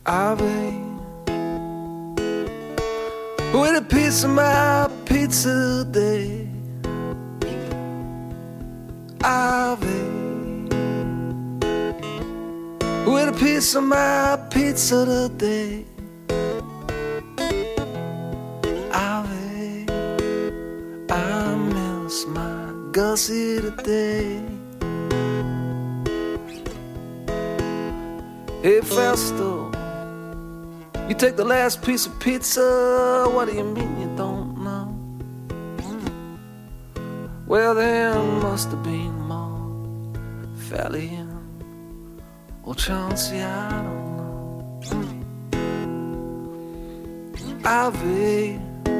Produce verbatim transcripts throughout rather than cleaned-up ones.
Ave, with a piece of my pizza today. Ave, with a piece of my pizza today. Ave, I miss my Gussie today. Hey Festo, you take the last piece of pizza. What do you mean you don't know? Well, there must have been more Fally and old Chauncey, I don't know. Ivy,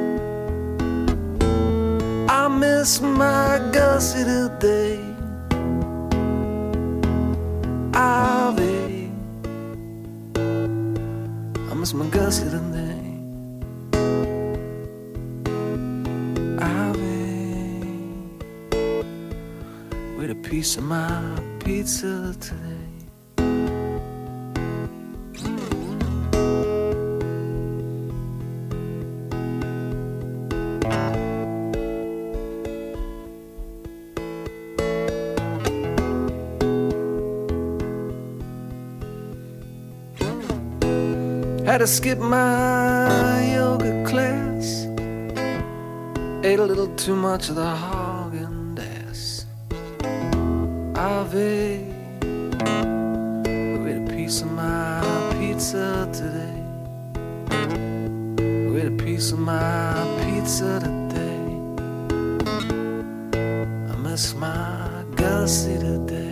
I miss my Gussie today. Ivy, I miss my Gussie today. Ivy, with a piece of my pizza today. Had to skip my yoga class. Ate a little too much of the Haagen-Dazs. Ave, with a piece of my pizza today. With a piece of my pizza today. I miss my Gussie today.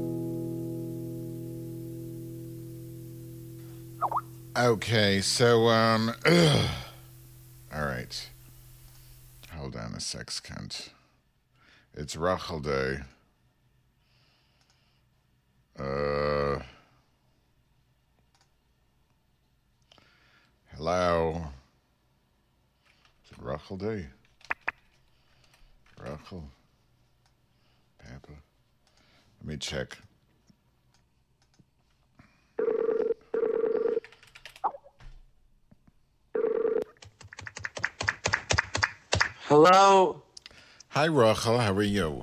Okay, so, um, ugh. All right. Hold on a sec, cunt. It's Rachel Day. Uh, hello. Is it Rachel Day? Rachel? Papa? Let me check. Hello? Hi, Rachel. How are you?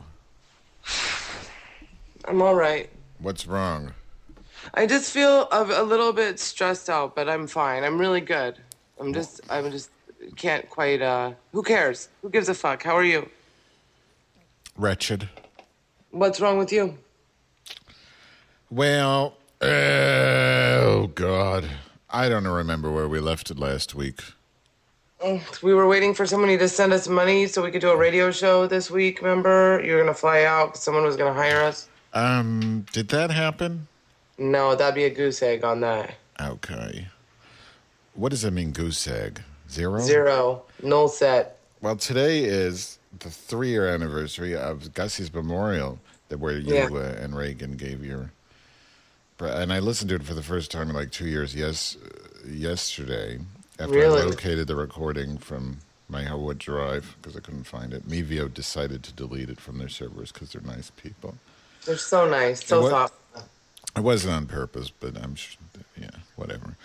I'm all right. What's wrong? I just feel a, a little bit stressed out, but I'm fine. I'm really good. I'm just, I'm just, can't quite, uh, who cares? Who gives a fuck? How are you? Wretched. What's wrong with you? Well, oh, God. I don't remember where we left it last week. We were waiting for somebody to send us money so we could do a radio show this week, remember? You were going to fly out because someone was going to hire us. Um, did that happen? No, that'd be a goose egg on that. Okay. What does that mean, goose egg? Zero? Zero. Null set. Well, today is the three-year anniversary of Gussie's memorial, that where you Yeah. uh, and Reagan gave your... And I listened to it for the first time in like two years yes, yesterday. After Really? I located the recording from my Howard Drive, because I couldn't find it, Mevio decided to delete it from their servers because they're nice people. They're so nice, so What- thoughtful. It wasn't on purpose, but I'm sure, yeah, whatever.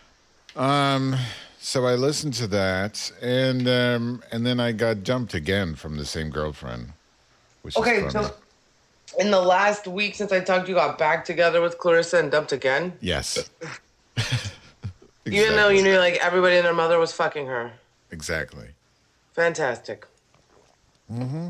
Um, so I listened to that, and um, and then I got dumped again from the same girlfriend, which Okay, is funny. so in the last week since I talked, you got back together with Clarissa and dumped again? Yes. Even though you knew like everybody and their mother was fucking her. Exactly. Fantastic. Mm-hmm.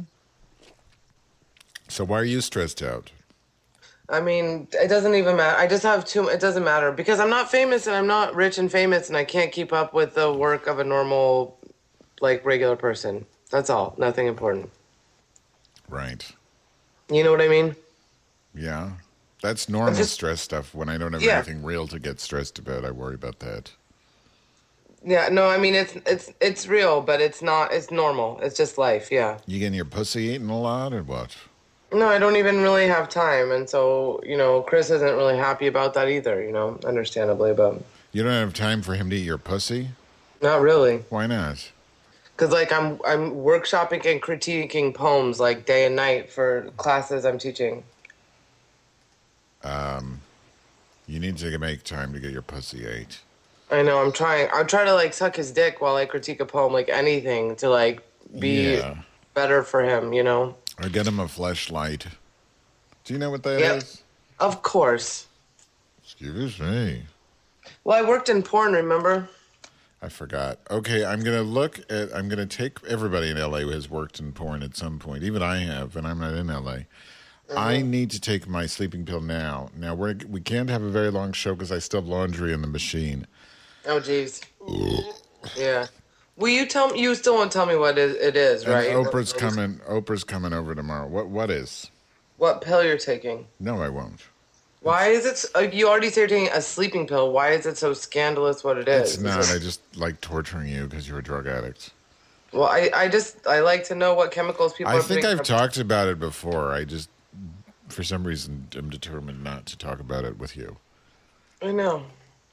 So why are you stressed out? I mean, it doesn't even matter. I just have too. It doesn't matter because I'm not famous and I'm not rich and famous and I can't keep up with the work of a normal, like regular person. That's all. Nothing important. Right. You know what I mean? Yeah. That's normal just- stress stuff. When I don't have Yeah. anything real to get stressed about, I worry about that. Yeah. No, I mean it's it's it's real, but it's not. It's normal. It's just life. Yeah. You getting your pussy eaten a lot or what? No, I don't even really have time, and so you know, Chris isn't really happy about that either. You know, understandably, but You don't have time for him to eat your pussy? not really. Why not? Because like I'm I'm workshopping and critiquing poems like day and night for classes I'm teaching. You need to make time to get your pussy ate. I know. I'm trying. I'll try to like suck his dick while I critique a poem, like anything to like be Yeah. better for him. You know. Or get him a fleshlight. Do you know what that Yep. is? Of course. Excuse me. Well, I worked in porn. Remember? I forgot. Okay, I'm going to look at, I'm going to take everybody in L A who has worked in porn at some point. Even I have, and I'm not in L A. Mm-hmm. I need to take my sleeping pill now. Now, we're, we can't have a very long show because I still have laundry in the machine. Oh, jeez. Yeah. Will you tell me? You still won't tell me what it it is, And right? Oprah's coming, Oprah's coming over tomorrow. What What is? What pill you're taking? No, I won't. Why is it? Uh, you already said you're taking a sleeping pill. Why is it so scandalous? What it is? It's not. I just like torturing you because you're a drug addict. Well, I, I just I like to know what chemicals people. I are think putting I've talked about it before. I just, for some reason, am determined not to talk about it with you. I know.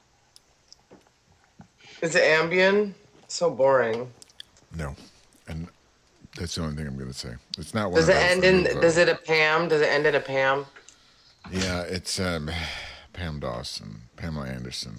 Is it Ambien? So boring. No, and that's the only thing I'm going to say. It's not one. Does of it those end that in? you vote. Does it a Pam? Does it end in a Pam? Yeah, it's um, Pam Dawson, Pamela Anderson.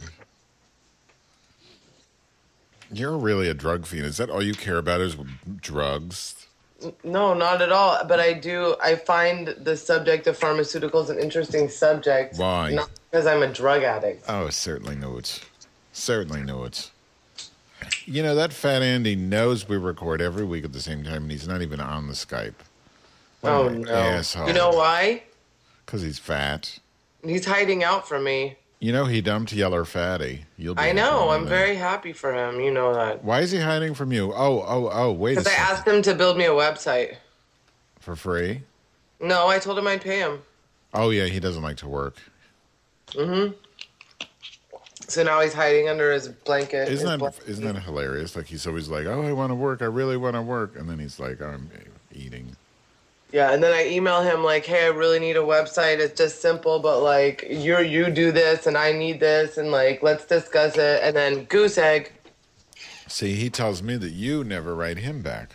You're really a drug fiend. Is that all you care about is drugs? No, not at all. But I do. I find the subject of pharmaceuticals an interesting subject. Why? Not because I'm a drug addict. Oh, certainly know it. Certainly know it. You know, that fat Andy knows we record every week at the same time, and he's not even on the Skype. What Oh an no! asshole. You know why? Because he's fat. He's hiding out from me. You know, he dumped Yeller Fatty. You'll be I happy know. with I'm that. very happy for him. You know that. Why is he hiding from you? Oh, oh, oh, wait a Because I second. asked him to build me a website. For free? No, I told him I'd pay him. Oh, yeah, he doesn't like to work. Mm-hmm. So now he's hiding under his blanket. Isn't his that, blanket. isn't that hilarious? Like, he's always like, oh, I want to work. I really want to work. And then he's like, I'm eating. Yeah, and then I email him like, hey, I really need a website. It's just simple, but like, you you do this and I need this and like, let's discuss it. And then goose egg. See, he tells me that you never write him back.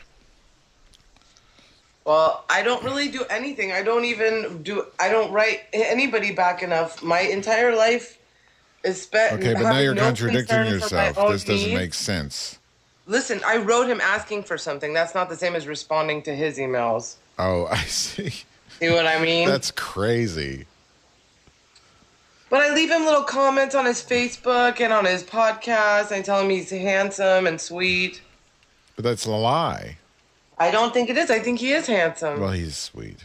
Well, I don't really do anything. I don't even do, I don't write anybody back enough. My entire life is spent. Okay, but now having you're no contradicting concern for my yourself. own This doesn't needs. make sense. Listen, I wrote him asking for something. That's not the same as responding to his emails. Oh, I see. See what I mean? That's crazy. But I leave him little comments on his Facebook and on his podcast. I tell him he's handsome and sweet. But that's a lie. I don't think it is. I think he is handsome. Well, he's sweet.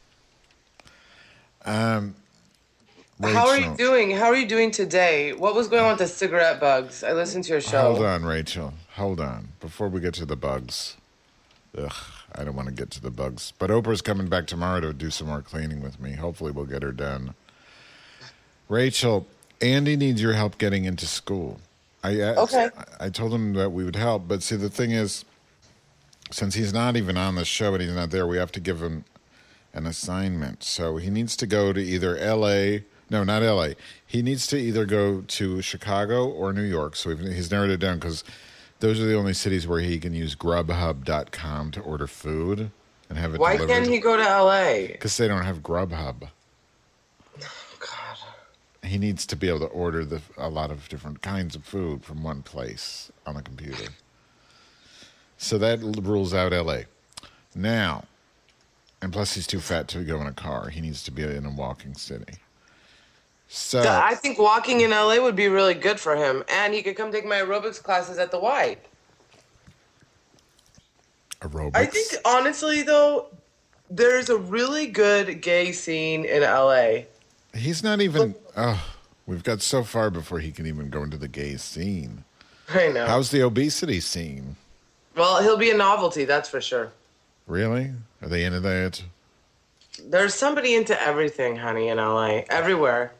Um, How are you Rachel. doing? How are you doing today? What was going on with the cigarette bugs? I listened to your show. Hold on, Rachel. Hold on. Before we get to the bugs. Ugh, I don't want to get to the bugs. But Oprah's coming back tomorrow to do some more cleaning with me. Hopefully we'll get her done. Rachel, Andy needs your help getting into school. I asked, Okay. I told him that we would help. But see, the thing is, since he's not even on the show and he's not there, we have to give him an assignment. So he needs to go to either L A No, not L A He needs to either go to Chicago or New York. So he's narrowed it down because those are the only cities where he can use Grubhub dot com to order food and have it Why delivered. can't he go to L A? Because they don't have Grubhub. God. He needs to be able to order the, a lot of different kinds of food from one place on the computer. So that l- rules out L A Now, and plus he's too fat to go in a car. He needs to be in a walking city. So I think walking in L A would be really good for him. And he could come take my aerobics classes at the Y. aerobics. I think, honestly, though, there's a really good gay scene in L A. He's not even. Oh, we've got so far before he can even go into the gay scene. I know. How's the obesity scene? Well, he'll be a novelty, that's for sure. Really? Are they into that? There's somebody into everything, honey, in L A. Everywhere.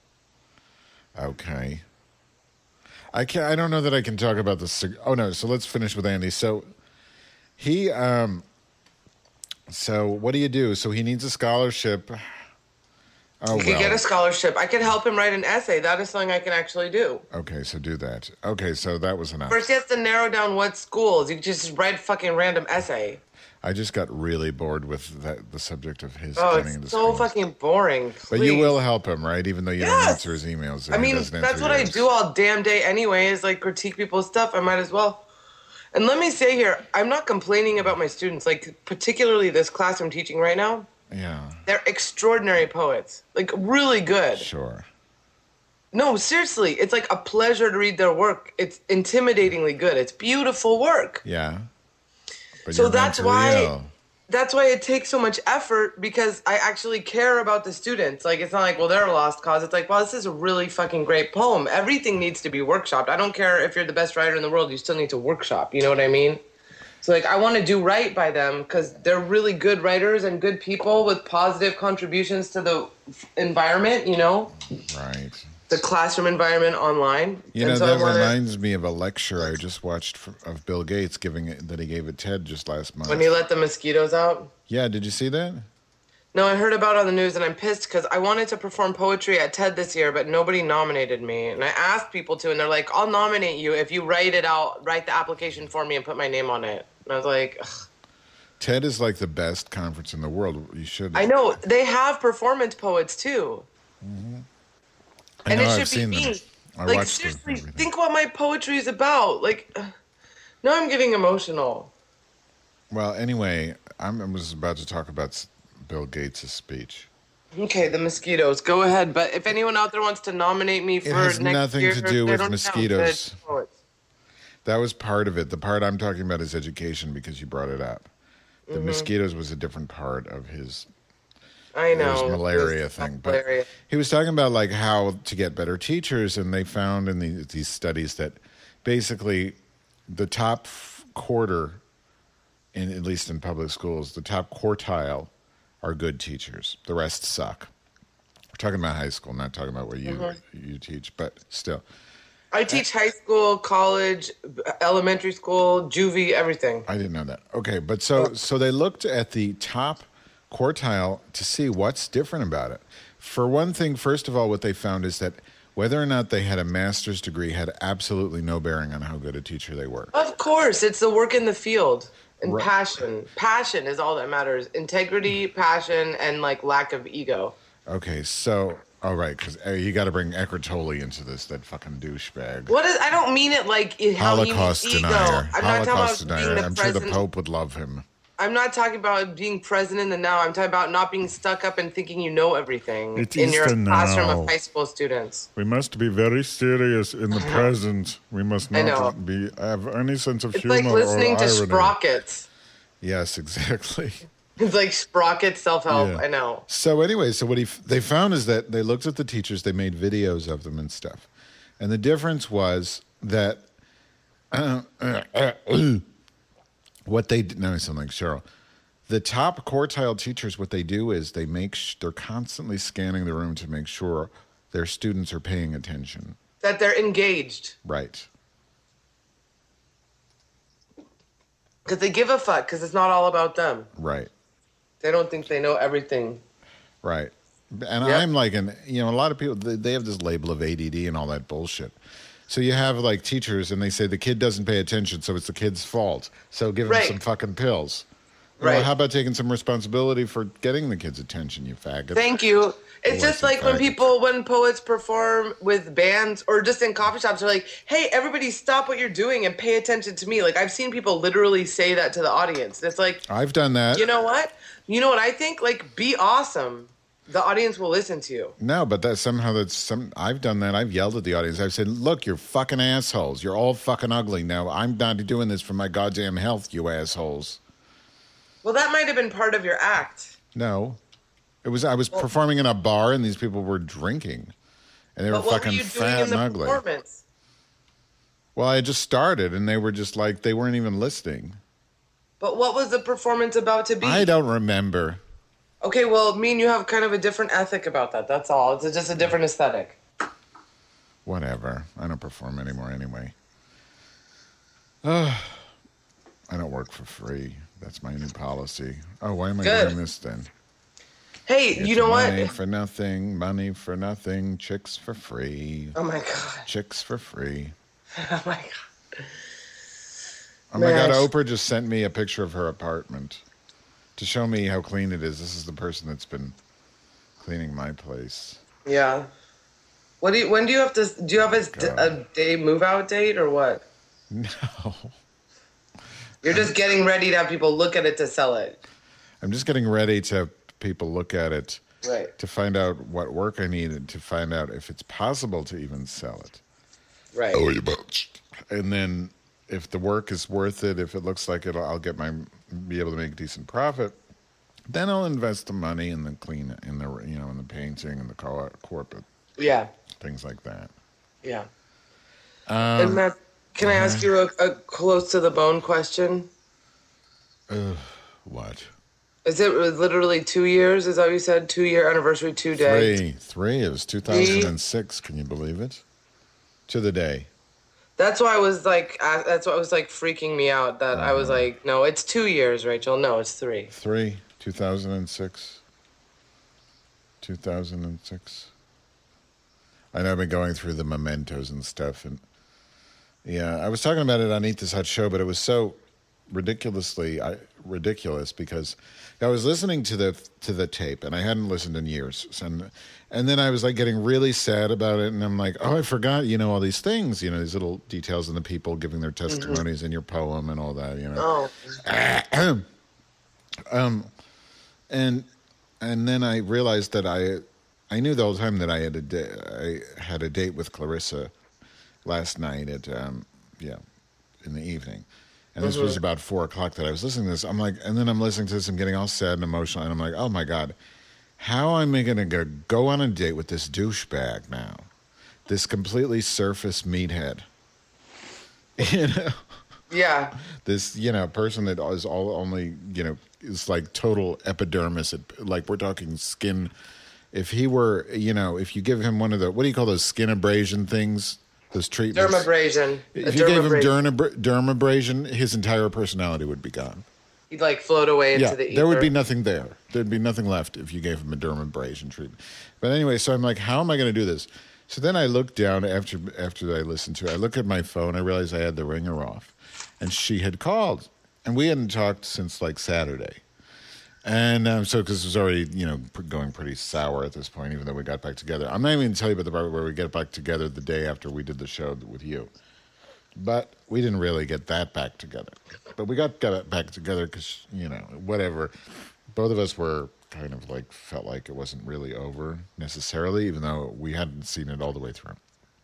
Okay. I can I don't know that I can talk about the cig- Oh no, so let's finish with Andy. So he um so what do you do? So he needs a scholarship. Oh, He could well. get a scholarship. I could help him write an essay. That is something I can actually do. Okay, so do that. Okay, so that was enough. First, he has to narrow down what schools. You just write fucking random essay. I just got really bored with that, the subject of his Oh, getting into it's so schools. fucking boring. Please. But you will help him, right? Even though you don't Yes. answer his emails. and I he mean, doesn't answer that's what I yours. do all damn day anyway, is like critique people's stuff. I might as well. And let me say here, I'm not complaining about my students. Like, particularly this class I'm teaching right now. Yeah, They're extraordinary poets. Like, really good. sure. No, seriously, it's like a pleasure to read their work. It's intimidatingly good. It's beautiful work. Yeah. But So you're that's mentally why ill. that's why it takes so much effort, because I actually care about the students. Like, it's not like, well, they're a lost cause. It's like, well, this is a really fucking great poem. Everything needs to be workshopped. I don't care if you're the best writer in the world. You still need to workshop. You know what I mean? So, like, I want to do right by them because they're really good writers and good people with positive contributions to the f- environment, you know? Right. The classroom environment online. You And know, so I that wanna- reminds me of a lecture I just watched f of Bill Gates giving it, that he gave at TED just last month. When he let the mosquitoes out. Yeah, did you see that? No, I heard about it on the news, and I'm pissed because I wanted to perform poetry at TED this year, but nobody nominated me. And I asked people to, and they're like, I'll nominate you if you write it out, write the application for me and put my name on it. And I was like, ugh. TED is like the best conference in the world. You should. I know. They have performance poets, too. I And know, it I've should seen be them. me. I Like, watched them, seriously, everything. think what my poetry is about. Like, uh, now I'm getting emotional. Well, anyway, I'm, I was about to talk about s- Bill Gates' speech. Okay, the mosquitoes. Go ahead. But if anyone out there wants to nominate me for has next nothing year, to do they with don't count mosquitoes. good poets. That was part of it. The part I'm talking about is education because you brought it up. The Mm-hmm. mosquitoes was a different part of his I know. his malaria It's thing. But malaria. he was talking about like how to get better teachers, and they found in the, these studies that basically the top f- quarter, in at least in public schools, the top quartile are good teachers. The rest suck. We're talking about high school, not talking about what you Mm-hmm. you teach, but still. I teach high school, college, elementary school, juvie, everything. I didn't know that. Okay, but so so they looked at the top quartile to see what's different about it. For one thing, first of all, what they found is that whether or not they had a master's degree had absolutely no bearing on how good a teacher they were. Of course, it's the work in the field and Right. passion. Passion is all that matters. Integrity, passion, and like lack of ego. Okay, so all right, because uh, you got to bring Eckhart Tolle into this, that fucking douchebag. What is? I don't mean it like it- how Holocaust he means ego. denier. I'm Holocaust not talking about denier. being the I'm sure the president. Pope would love him. I'm not talking about being present in the now. I'm talking about not being stuck up and thinking you know everything It in is your the classroom now. of high school students. We must be very serious in the present. We must I know. not be have any sense of It's humor like listening or to irony. Sprockets. Yes, exactly. It's like Sprocket self-help. Yeah. I know. So anyway, so what he f- they found is that they looked at the teachers, they made videos of them and stuff, and the difference was that uh, uh, uh, what they d- now I sound like Cheryl. The top quartile teachers, what they do is they make sh- they're constantly scanning the room to make sure their students are paying attention. That they're engaged. Right. Because they give a fuck, because it's not all about them. Right. They don't think they know everything. Right. And Yep. I'm like, an, you know, a lot of people, they they have this label of A D D and all that bullshit. So you have like teachers and they say the kid doesn't pay attention, so it's the kid's fault. So give him Right. some fucking pills. Right. Well, how about taking some responsibility for getting the kid's attention, you faggot? Thank you. It's Well, just like when faggot. people, when poets perform with bands or just in coffee shops, they're like, hey, everybody stop what you're doing and pay attention to me. Like, I've seen people literally say that to the audience. It's like, I've done that. you know what? You know what I think? Like, be awesome. The audience will listen to you. No, but that somehow that's some. I've done that. I've yelled at the audience. I've said, "Look, you're fucking assholes. You're all fucking ugly. Now I'm not doing this for my goddamn health, you assholes." Well, that might have been part of your act. No, it was. I was performing in a bar, and these people were drinking, and they were But what were fucking you doing fat in and the ugly. performance? Well, I just started, and they were just like they weren't even listening. But what was the performance about to be? I don't remember. Okay, well, me and you have kind of a different ethic about that. That's all. It's just a different aesthetic. Whatever. I don't perform anymore anyway. Uh, I don't work for free. That's my new policy. Oh, why am I Good. doing this then? Hey, Get you know money what? for nothing, money for nothing, chicks for free. Oh my god. Chicks for free. Oh my god. Oh my Man. god, Oprah just sent me a picture of her apartment to show me how clean it is. This is the person that's been cleaning my place. Yeah. What do you? When do you have to? Do you have a, God. a day move out date or what? No. You're just getting ready to have people look at it to sell it. I'm just getting ready to have people look at it Right. to find out what work I need, to find out if it's possible to even sell it. Right. Oh, you bunch. And then if the work is worth it, if it looks like it'll, I'll get my be able to make a decent profit, then I'll invest the money in the clean, in the you know, in the painting and the co- corporate Yeah. things like that. Yeah. Um, and Matt, can I ask you a, a close to the bone question? uh, what? Is it literally two years? Is that what you said? Two year anniversary, two days. Three, three. It was two thousand six. Can you believe it? To the day. That's why I was like, uh, that's what was like freaking me out. That I was like, no, it's two years, Rachel. No, it's three. Three, two thousand six. Two thousand six. I know I've been going through the mementos and stuff, and yeah, I was talking about it on Eat This Hot Show, but it was so ridiculously I, ridiculous because I was listening to the to the tape, and I hadn't listened in years, and and then I was like getting really sad about it, and I'm like, oh, I forgot, you know, all these things, you know, these little details and the people giving their testimonies mm-hmm. in your poem and all that, you know. Oh. um, and and then I realized that I. I knew the whole time that I had a da- I had a date with Clarissa last night at um, yeah in the evening, and this mm-hmm. was about four o'clock that I was listening to this. I'm like, and then I'm listening to this. I'm getting all sad and emotional, and I'm like, oh my god, how am I going to go on a date with this douchebag now, this completely surface meathead, you know? Yeah. This you know person that is all only you know is like total epidermis, like we're talking skin. If he were, you know, if you give him one of the, what do you call those skin abrasion things? Those treatments? Dermabrasion. If you gave him dermabra- dermabrasion, his entire personality would be gone. He'd like float away into yeah, the ether. There would be nothing there. There'd be nothing left if you gave him a dermabrasion treatment. But anyway, so I'm like, how am I going to do this? So then I look down after after I listened to it. I look at my phone. I realized I had the ringer off. And she had called. And we hadn't talked since like Saturday. And um, so, because it was already, you know, going pretty sour at this point, even though we got back together. I'm not even going to tell you about the part where we get back together the day after we did the show with you. But we didn't really get that back together. But we got, got it back together because, you know, whatever. Both of us were kind of like, felt like it wasn't really over necessarily, even though we hadn't seen it all the way through.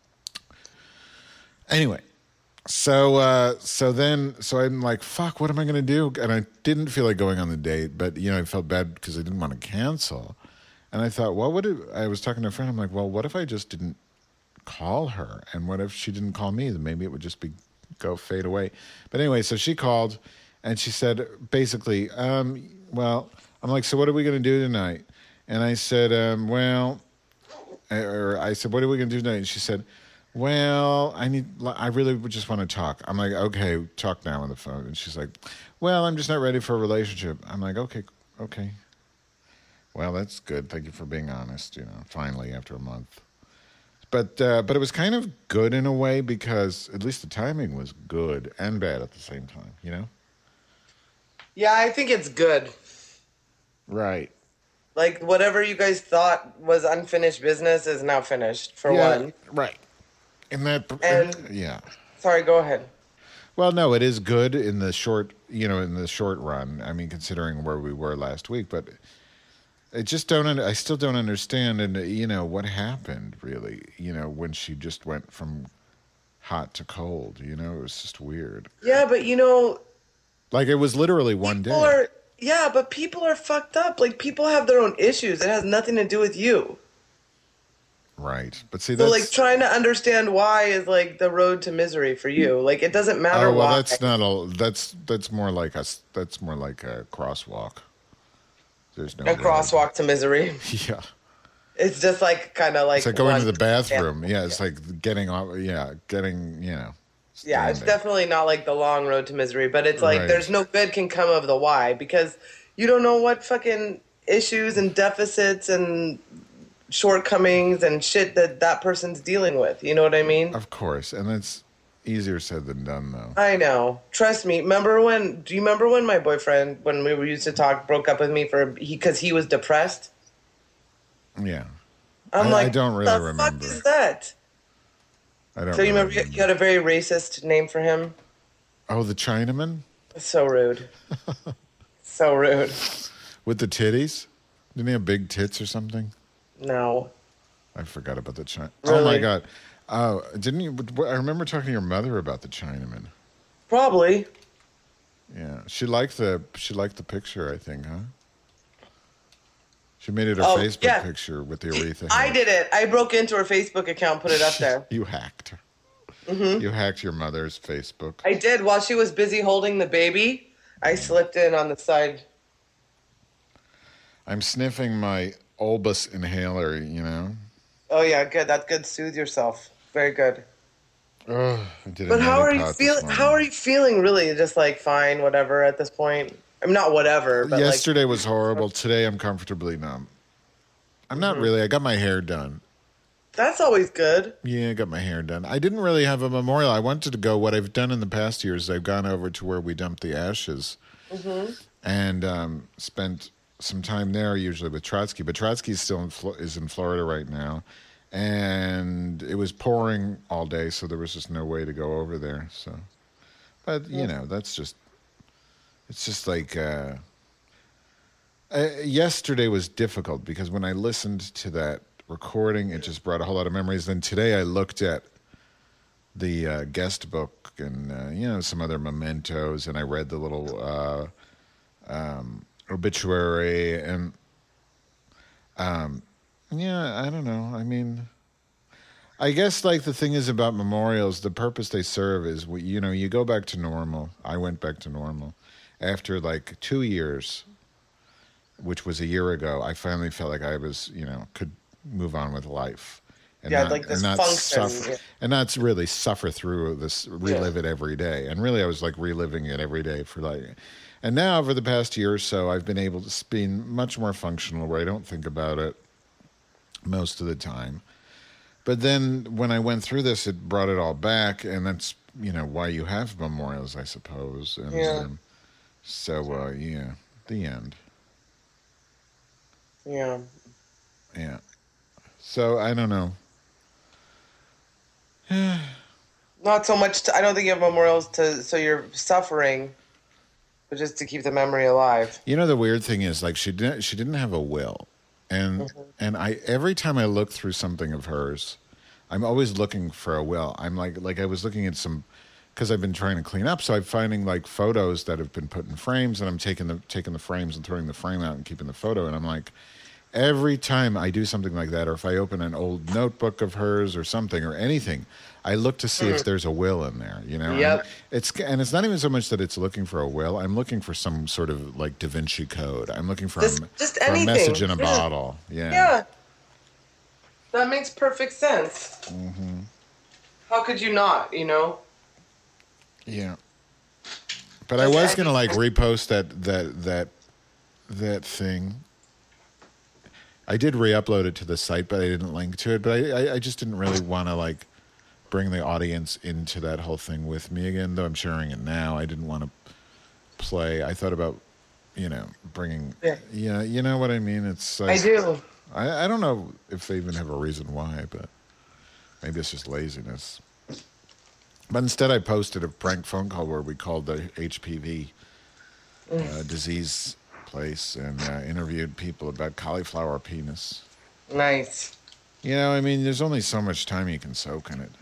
Anyway. So, uh, so then, so I'm like, fuck, what am I going to do? And I didn't feel like going on the date, but, you know, I felt bad because I didn't want to cancel. And I thought, what would it, I was talking to a friend, I'm like, well, what if I just didn't call her? And what if she didn't call me? Then maybe it would just be, go fade away. But anyway, so she called and she said, basically, um, well, I'm like, so what are we going to do tonight? And I said, um, well, or I said, what are we going to do tonight? And she said, well, I need. I really just want to talk. I'm like, okay, talk now on the phone. And she's like, well, I'm just not ready for a relationship. I'm like, okay, okay. Well, that's good. Thank you for being honest. You know, finally after a month. But uh, but it was kind of good in a way because at least the timing was good and bad at the same time. You know. Yeah, I think it's good. Right. Like whatever you guys thought was unfinished business is now finished for yeah, one. Right. And that, and, yeah. Sorry, go ahead. Well, no, it is good in the short, you know, in the short run. I mean, considering where we were last week, but I just don't. I still don't understand, and you know, what happened really. You know, when she just went from hot to cold. You know, it was just weird. Yeah, but you know, like it was literally one day. Are, yeah, but people are fucked up. Like people have their own issues. It has nothing to do with you. Right, but see, so that's... like trying to understand why is like the road to misery for you. Like it doesn't matter. Oh well, why. that's not a. That's that's more like a. That's more like a crosswalk. There's no a road. Crosswalk to misery. Yeah, it's just like kind of like it's like going to the bathroom. Yeah, it's like getting off. Yeah, getting you know. Yeah, it's definitely not like the long road to misery, but it's like right. There's no good can come of the why because you don't know what fucking issues and deficits and shortcomings and shit that that person's dealing with. You know what I mean? Of course, and it's easier said than done, though. I know. Trust me. Remember when? Do you remember when my boyfriend, when we were used to talk, broke up with me for he because he was depressed? Yeah. I'm I, like, I don't really what the remember. fuck is that? I don't. So you really remember you had a very racist name for him? Oh, the Chinaman So rude. So rude. with the titties. Didn't he have big tits or something? No. I forgot about the China. Oh my Really? god! Oh, didn't you? I remember talking to your mother about the Chinaman. Probably. Yeah, she liked the she liked the picture. I think, huh? She made it her Oh, Facebook yeah. picture with the Aretha. I head. did it. I broke into her Facebook account, put it up there. You hacked. Mm-hmm. You hacked your mother's Facebook. I did. While she was busy holding the baby, I slipped in on the side. I'm sniffing my Olbus inhaler. You know. Oh yeah, good. That's good. Soothe yourself. Very good. Oh, I did a But how neti are you pot this feeling? morning. How are you feeling? Really, just like fine, whatever. At this point, I'm not whatever. But Yesterday was horrible. Today I'm comfortably numb. I'm not Mm-hmm. really. I got my hair done. like, that's always good. Yeah, I got my hair done. I didn't really have a memorial. I wanted to go. What I've done in the past years, I've gone over to where we dump the ashes Mm-hmm. and um, spent some time there, usually with Trotsky. But Trotsky is still in Flo- is in Florida right now, and it was pouring all day, so there was just no way to go over there. So, but you know, that's just it's just like. Uh, Uh, yesterday was difficult because when I listened to that recording, it just brought a whole lot of memories. Then today I looked at the uh, guest book and, uh, you know, some other mementos, and I read the little uh, um, obituary. And, um, yeah, I don't know. I mean, I guess, like, the thing is about memorials, the purpose they serve is, you know, you go back to normal. I went back to normal. After, like, two years... which was a year ago, I finally felt like I was, you know, could move on with life. And Yeah, not, like this and not function, suffer, yeah. and not really suffer through this, relive it every day. And really, I was like reliving it every day for like, and now over the past year or so, I've been able to be much more functional where I don't think about it most of the time. But then when I went through this, it brought it all back, and that's, you know, why you have memorials, I suppose. And Yeah. um, so, uh, yeah, the end. Yeah. Yeah. So I don't know. Not so much. To, I don't think you have memorials to so you're suffering, but just to keep the memory alive. You know, the weird thing is, like, she didn't. She didn't have a will, and Mm-hmm. and I every time I look through something of hers, I'm always looking for a will. I'm like like I was looking at some because I've been trying to clean up, so I'm finding like photos that have been put in frames, and I'm taking the taking the frames and throwing the frame out and keeping the photo, and I'm like. Every time I do something like that, or if I open an old notebook of hers or something or anything, I look to see if there's a will in there. You know, Yep. and it's and it's not even so much that it's looking for a will. I'm looking for some sort of like Da Vinci Code. I'm looking for, Just- a, just for a anything. message in a Yeah. bottle. Yeah. Yeah. That makes perfect sense. Mm-hmm. How could you not? You know. Yeah. But I was gonna like repost that that that that thing. I did re-upload it to the site, but I didn't link to it. But I, I, I just didn't really want to like bring the audience into that whole thing with me again. Though I'm sharing it now, I didn't want to play. I thought about, you know, bringing. Yeah. Yeah, you know what I mean. It's. Like, I do. I, I don't know if they even have a reason why, but maybe it's just laziness. But instead, I posted a prank phone call where we called the H P V uh, disease place and uh, interviewed people about cauliflower penis. Nice. You know, I mean, there's only so much time you can soak in it.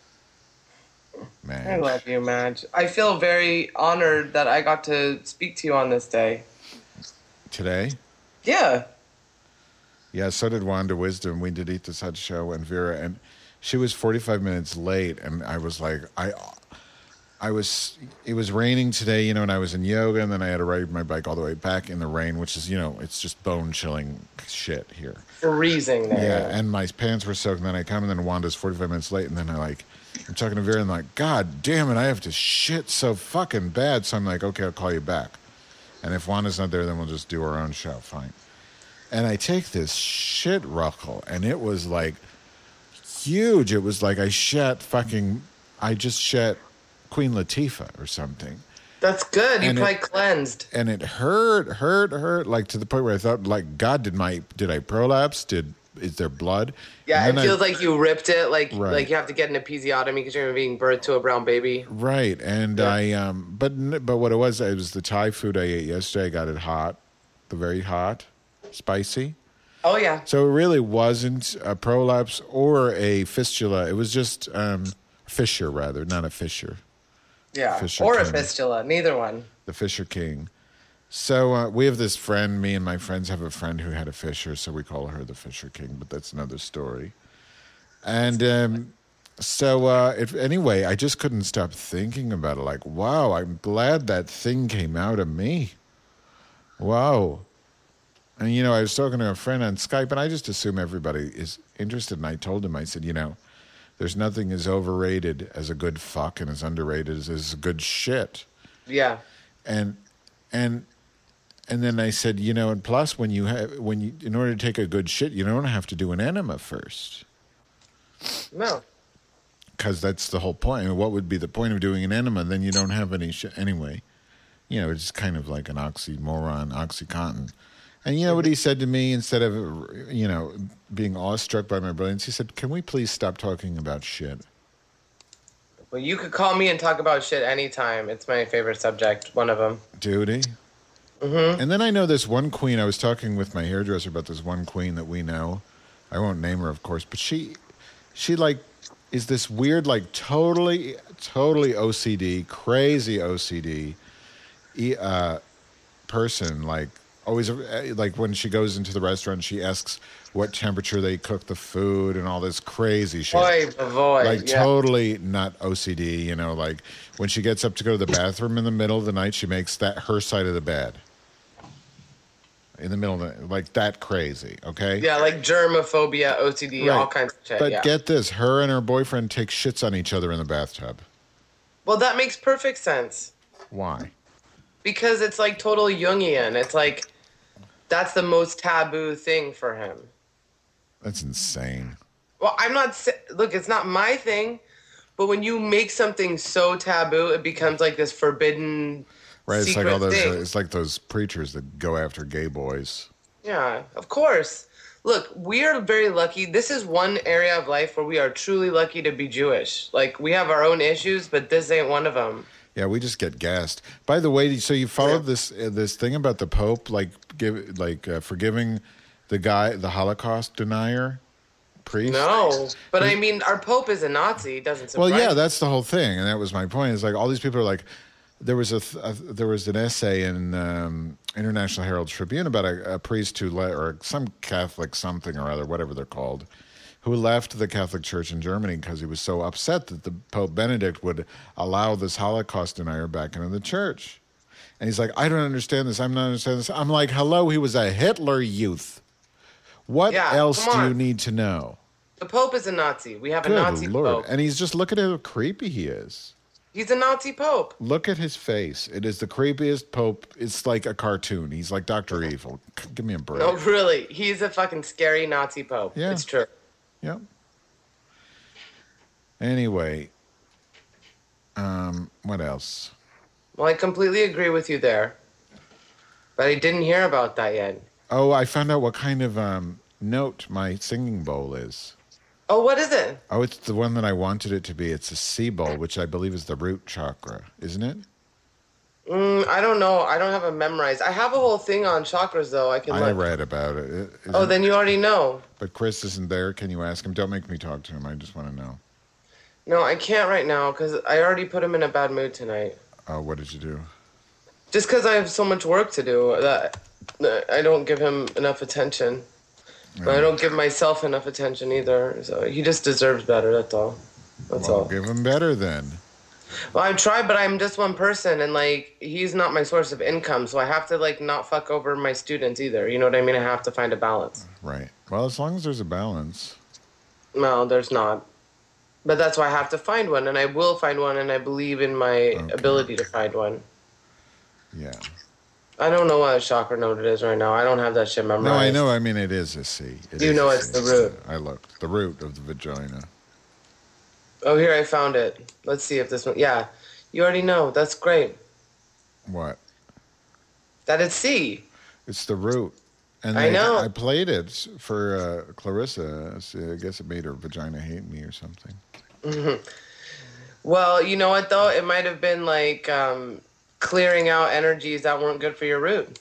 Man. I love you, Madge. I feel very honored that I got to speak to you on this day. Today? Yeah. Yeah, so did Wanda Wisdom. We did Eat This Hut show and Vera, and she was forty-five minutes late, and I was like, I... I was, it was raining today, you know, and I was in yoga, and then I had to ride my bike all the way back in the rain, which is, you know, it's just bone-chilling shit here. Freezing there. Yeah, and my pants were soaked, and then I come, and then Wanda's forty-five minutes late, and then I, like, I'm talking to Vera, and I'm like, God damn it, I have to shit so fucking bad, so I'm like, okay, I'll call you back. And if Wanda's not there, then we'll just do our own show, fine. And I take this shit ruckle, and it was like huge. It was like I shat fucking, I just shat Queen Latifah or something. That's good. You And probably it- cleansed. And it hurt, hurt, hurt, like to the point where I thought, like, God, did my, did I prolapse? Did, is there blood? Yeah, And it then feels I- like you ripped it, like Right. like you have to get an episiotomy because you're giving birth to a brown baby. Right, and Yeah. I, um, but but what it was, it was the Thai food I ate yesterday. I got it hot, the very hot, spicy. Oh yeah. So it really wasn't a prolapse or a fistula. It was just um, fissure, rather, not a fissure. Yeah. Fisher or a King. fistula. Neither one. The Fisher King. So uh, we have this friend, me and my friends have a friend who had a fissure, so we call her the Fisher King, but that's another story. And um, so uh, if, anyway, I just couldn't stop thinking about it. Like, wow, I'm glad that thing came out of me. Wow. And, you know, I was talking to a friend on Skype, and I just assume everybody is interested. And I told him, I said, you know, there's nothing as overrated as a good fuck and as underrated as, as good shit. Yeah. And and and then I said, you know, and plus when you have when you in order to take a good shit, you don't have to do an enema first, No. because that's the whole point. I mean, what would be the point of doing an enema? Then you don't have any shit anyway. You know, it's kind of like an oxymoron, OxyContin. And you know what he said to me, instead of, you know, being awestruck by my brilliance, he said, "Can we please stop talking about shit?" Well, you could call me and talk about shit anytime. It's my favorite subject. One of them. Duty. Mm-hmm. And then I know this one queen. I was talking with my hairdresser about this one queen that we know. I won't name her, of course, but she, she like, is this weird, like, totally, totally O C D, crazy O C D, e- uh, person. Like, always, uh, like when she goes into the restaurant, she asks what temperature they cook the food and all this crazy shit. Boy, boy. Like yeah. totally not O C D, you know, like when she gets up to go to the bathroom in the middle of the night, she makes that her side of the bed. In the middle of the, like that crazy, okay? Yeah, like germophobia, O C D, Right. all kinds of shit. But yeah. get this, her and her boyfriend take shits on each other in the bathtub. Well, that makes perfect sense. Why? Because it's like total Jungian. It's like that's the most taboo thing for him. That's insane. Well, I'm not sa- look, it's not my thing, but when you make something so taboo, it becomes like this forbidden Right, it's like secret all those thing. uh, it's like those preachers that go after gay boys. Yeah, of course. Look, we are very lucky. This is one area of life where we are truly lucky to be Jewish. Like, we have our own issues, but this ain't one of them. Yeah, we just get gassed. By the way, so you followed Yeah. this uh, this thing about the Pope, like give like uh, forgiving the guy, the Holocaust denier priest? No, but I mean, our Pope is a Nazi. It doesn't surprise Well, yeah, me. that's the whole thing, and that was my point. Is like all these people are like, there was a, th- a there was an essay in um, International Herald Tribune about a, a priest who le- or some Catholic something or other, whatever they're called, who left the Catholic Church in Germany because he was so upset that the Pope Benedict would allow this Holocaust denier back into the church. And he's like, I don't understand this. I'm not understanding this. I'm like, hello, he was a Hitler youth. What Yeah, else come do you on. need to know? The Pope is a Nazi. We have a Good Nazi Lord. Pope. And he's just, look at how creepy he is. He's a Nazi Pope. Look at his face. It is the creepiest Pope. It's like a cartoon. He's like Doctor Evil. C- Give me a break. No, really. He's a fucking scary Nazi Pope. Yeah. It's true. Yep. Anyway, um, what else? Well, I completely agree with you there. But I didn't hear about that yet. Oh, I found out what kind of um, note my singing bowl is. Oh, what is it? Oh, it's the one that I wanted it to be. It's a C bowl, which I believe is the root chakra, isn't it? Mm, I don't know. I don't have it memorized. I have a whole thing on chakras, though. I can I look. read about it. It- Oh, isn't- then you already know. But Chris isn't there. Can you ask him? Don't make me talk to him. I just want to know. No, I can't right now because I already put him in a bad mood tonight. Oh, what did you do? Just because I have so much work to do that that I don't give him enough attention. But I don't give myself enough attention either. So he just deserves better. That's all. That's Well, all. give him better then. Well, I've tried, but I'm just one person, and like he's not my source of income, so I have to like not fuck over my students either. You know what I mean? I have to find a balance. Right. Well, as long as there's a balance. No, there's not. But that's why I have to find one, and I will find one, and I believe in my Okay. ability to find one. Yeah. I don't know what a chakra node it is right now. I don't have that shit memorized. No, I know. I mean, it is a C. It You is know a it's C. the root. I looked. The root of the vagina. Oh, here, I found it. Let's see if this one... Yeah, you already know. That's great. What? That it's C. It's the root. And I they- know. I played it for uh, Clarissa. So I guess it made her vagina hate me or something. Well, you know what, though? It might have been, like, um, clearing out energies that weren't good for your root.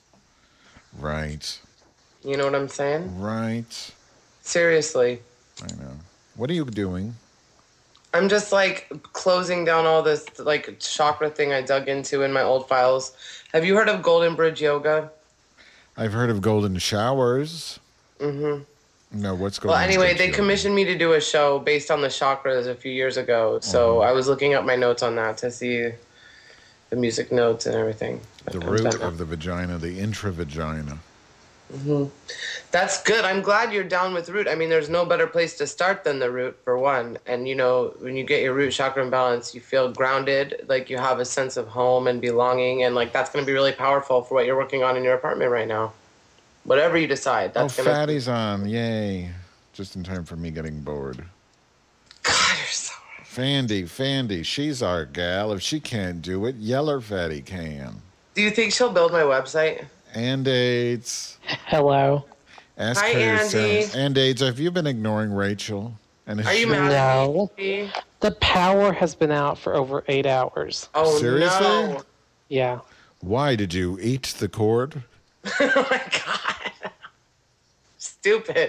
Right. You know what I'm saying? Right. Seriously. I know. What are you doing? I'm just, like, closing down all this, like, chakra thing I dug into in my old files. Have you heard of Golden Bridge Yoga? I've heard of golden showers. Mm-hmm. No, what's going Well, on? anyway, they commissioned me to do a show based on the chakras a few years ago. So Mhm. I was looking up my notes on that to see the music notes and everything. The root of the vagina, the intravagina. Mm-hmm. That's good. I'm glad you're down with root. I mean, there's no better place to start than the root, for one. And, you know, when you get your root chakra in balance, you feel grounded, like you have a sense of home and belonging. And, like, that's going to be really powerful for what you're working on in your apartment right now. Whatever you decide. That's oh, gonna... Fatty's on. Yay. Just in time for me getting bored. God, you're so... Fandy, Fandy, she's our gal. If she can't do it, Yeller Fatty can. Do you think she'll build my website? And AIDS. Hello. Ask Hi, her Andy. yourself. And AIDS, have you been ignoring Rachel? And is Are you she- mad No. at me? The power has been out for over eight hours. Oh, Seriously? no. Yeah. Why did you eat the cord? Oh, my God. Stupid.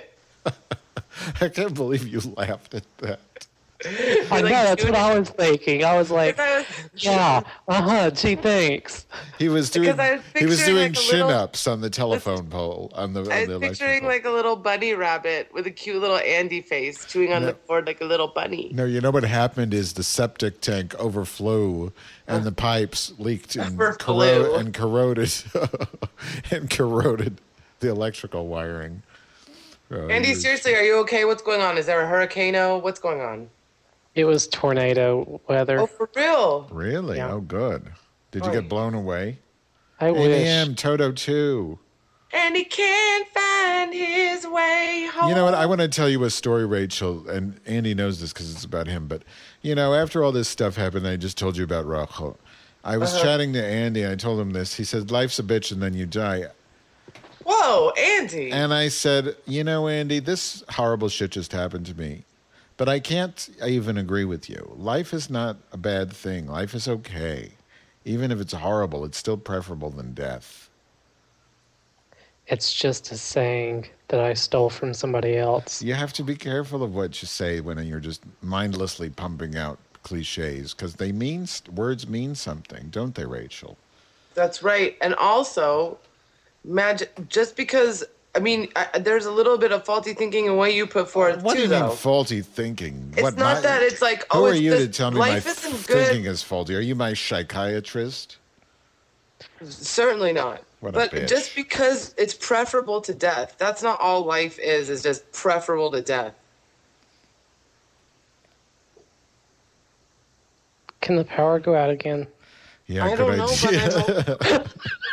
I can't believe you laughed at that. I like, know, that's dude- what I was thinking. I was like, Because yeah, uh-huh, gee, thanks. He was doing Because I was he was picturing, doing like, a chin little- ups on the telephone pole on the on I the was electric picturing pole. like a little bunny rabbit with a cute little Andy face chewing on No. the cord like a little bunny. No, you know what happened is the septic tank overflew and the pipes leaked and, Overflew. corro- and corroded and corroded the electrical wiring. Uh, Andy, you- seriously, are you okay? What's going on? Is there a hurricane? What's going on? It was tornado weather. Oh, for real? Really? Yeah. Oh, good. Did you Right. get blown away? I eight wish. a.m. Toto two. And he can't find his way home. You know what? I want to tell you a story, Rachel, and Andy knows this because it's about him. But, you know, after all this stuff happened, I just told you about Rachel. I was Uh-huh. chatting to Andy, and I told him this. He said, life's a bitch and then you die. Whoa, Andy. And I said, you know, Andy, this horrible shit just happened to me. But I can't even agree with you. Life is not a bad thing. Life is okay. Even if it's horrible, it's still preferable than death. It's just a saying that I stole from somebody else. You have to be careful of what you say when you're just mindlessly pumping out cliches, because they mean words mean something, don't they, Rachel? That's right. And also, magic. Just because, I mean, I, there's a little bit of faulty thinking in what you put forth What too, do you though. mean faulty thinking? It's what, not my- that. It's like, Who oh, are it's you this, to tell me my life f- isn't good. thinking is faulty? Are you my psychiatrist? Certainly not. What a But bitch. just because it's preferable to death, that's not all life is. Is just preferable to death. Can the power go out again? Yeah, I good don't know, idea. but I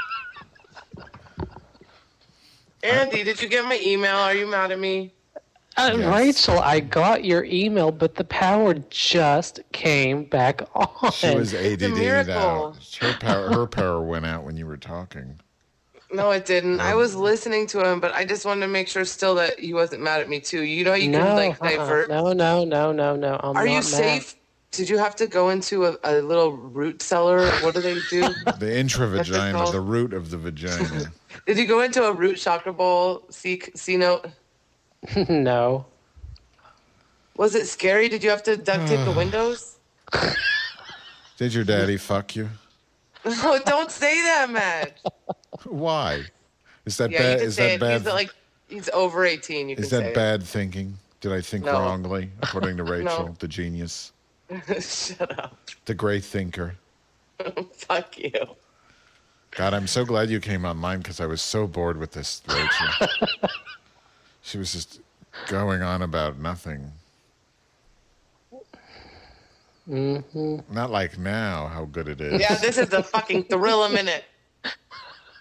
Andy, did you get my email? Are you mad at me? Uh, Yes. Rachel, I got your email, but the power just came back on. She was A D D'd miracle. out. Her power, her power went out when you were talking. No, it didn't. I was listening to him, but I just wanted to make sure still that he wasn't mad at me too. You know, you no, can like uh-uh. divert. no, no, no, no, no. I'm Are not you mad. safe? Did you have to go into a, a little root cellar? What do they do? The intravagina, called? the root of the vagina. Did you go into a root chakra bowl? C, C note? No. Was it scary? Did you have to duct tape the windows? Did your daddy fuck you? No, don't say that, Matt. Why? Is that Yeah, you bad? can Is say that it. He's bad? like he's over eighteen. You Is can that bad thinking? Did I think No. wrongly, according to Rachel, No. the genius, say it. Shut up. the great thinker? Fuck you. God, I'm so glad you came on mine because I was so bored with this, Rachel. She was just going on about nothing. hmm Not like now, how good it is. Yeah, this is the fucking thrill a minute.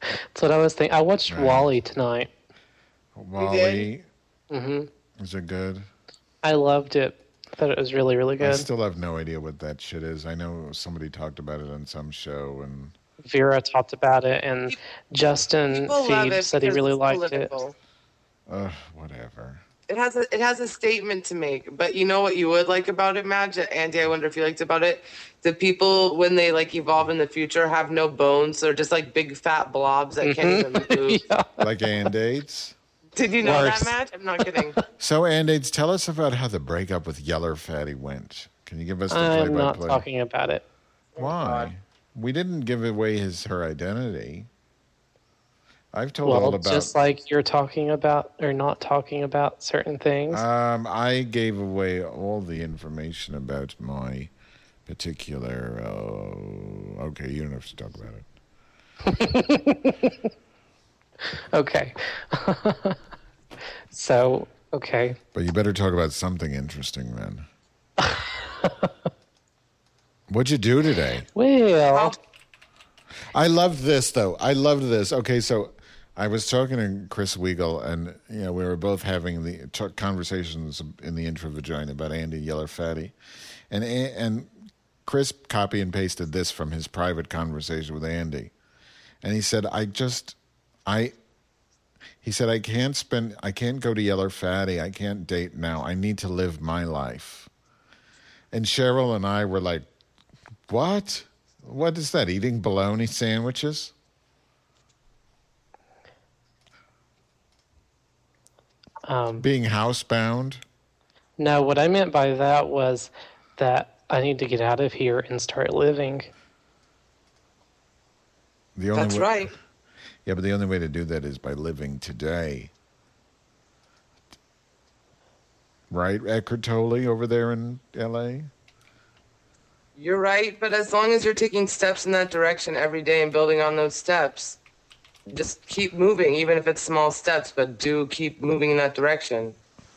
That's what I was thinking. I watched Right. Wall-E tonight. Wall-E. Mm-hmm. Is it good? I loved it. I thought it was really, really I good. still have no idea what that shit is. I know somebody talked about it on some show, and Vera talked about it, and Justin People love Phoebe it said he because really it's liked political. uh, whatever. It has a it has a statement to make, but you know what you would like about it, Madge? Andy, I wonder if you liked about it. The people, when they like evolve in the future, have no bones. They're just like big fat blobs that can't even move. Yeah. Like Andaids. Did you know Worse. that, Madge? I'm not kidding. So, Andaids, tell us about how the breakup with Yeller Fatty went. Can you give us the I'm not play-by-play? talking about it. Why? We didn't give away his her identity. I've told Well, all about. just like you're talking about or not talking about certain things. Um, I gave away all the information about my particular. Uh, okay, you don't have to talk about it. Okay. So, okay. But you better talk about something interesting then. What'd you do today? Well, I loved this though. I loved this. Okay, so I was talking to Chris Weigel, and you know we were both having the t- conversations in the intravagina about Andy Yeller Fatty, and and Chris copy and pasted this from his private conversation with Andy, and he said, "I just, I." He said, I can't spend, I can't go to Yeller Fatty. I can't date now. I need to live my life. And Cheryl and I were like, what? What is that? Eating bologna sandwiches? um, Being housebound? no, what I meant by that was that I need to get out of here and start living. The only That's way, right. Yeah, but the only way to do that is by living today. Right, Eckhart Tolle over there in L A? You're right, but as long as you're taking steps in that direction every day and building on those steps, just keep moving, even if it's small steps, but do keep moving in that direction.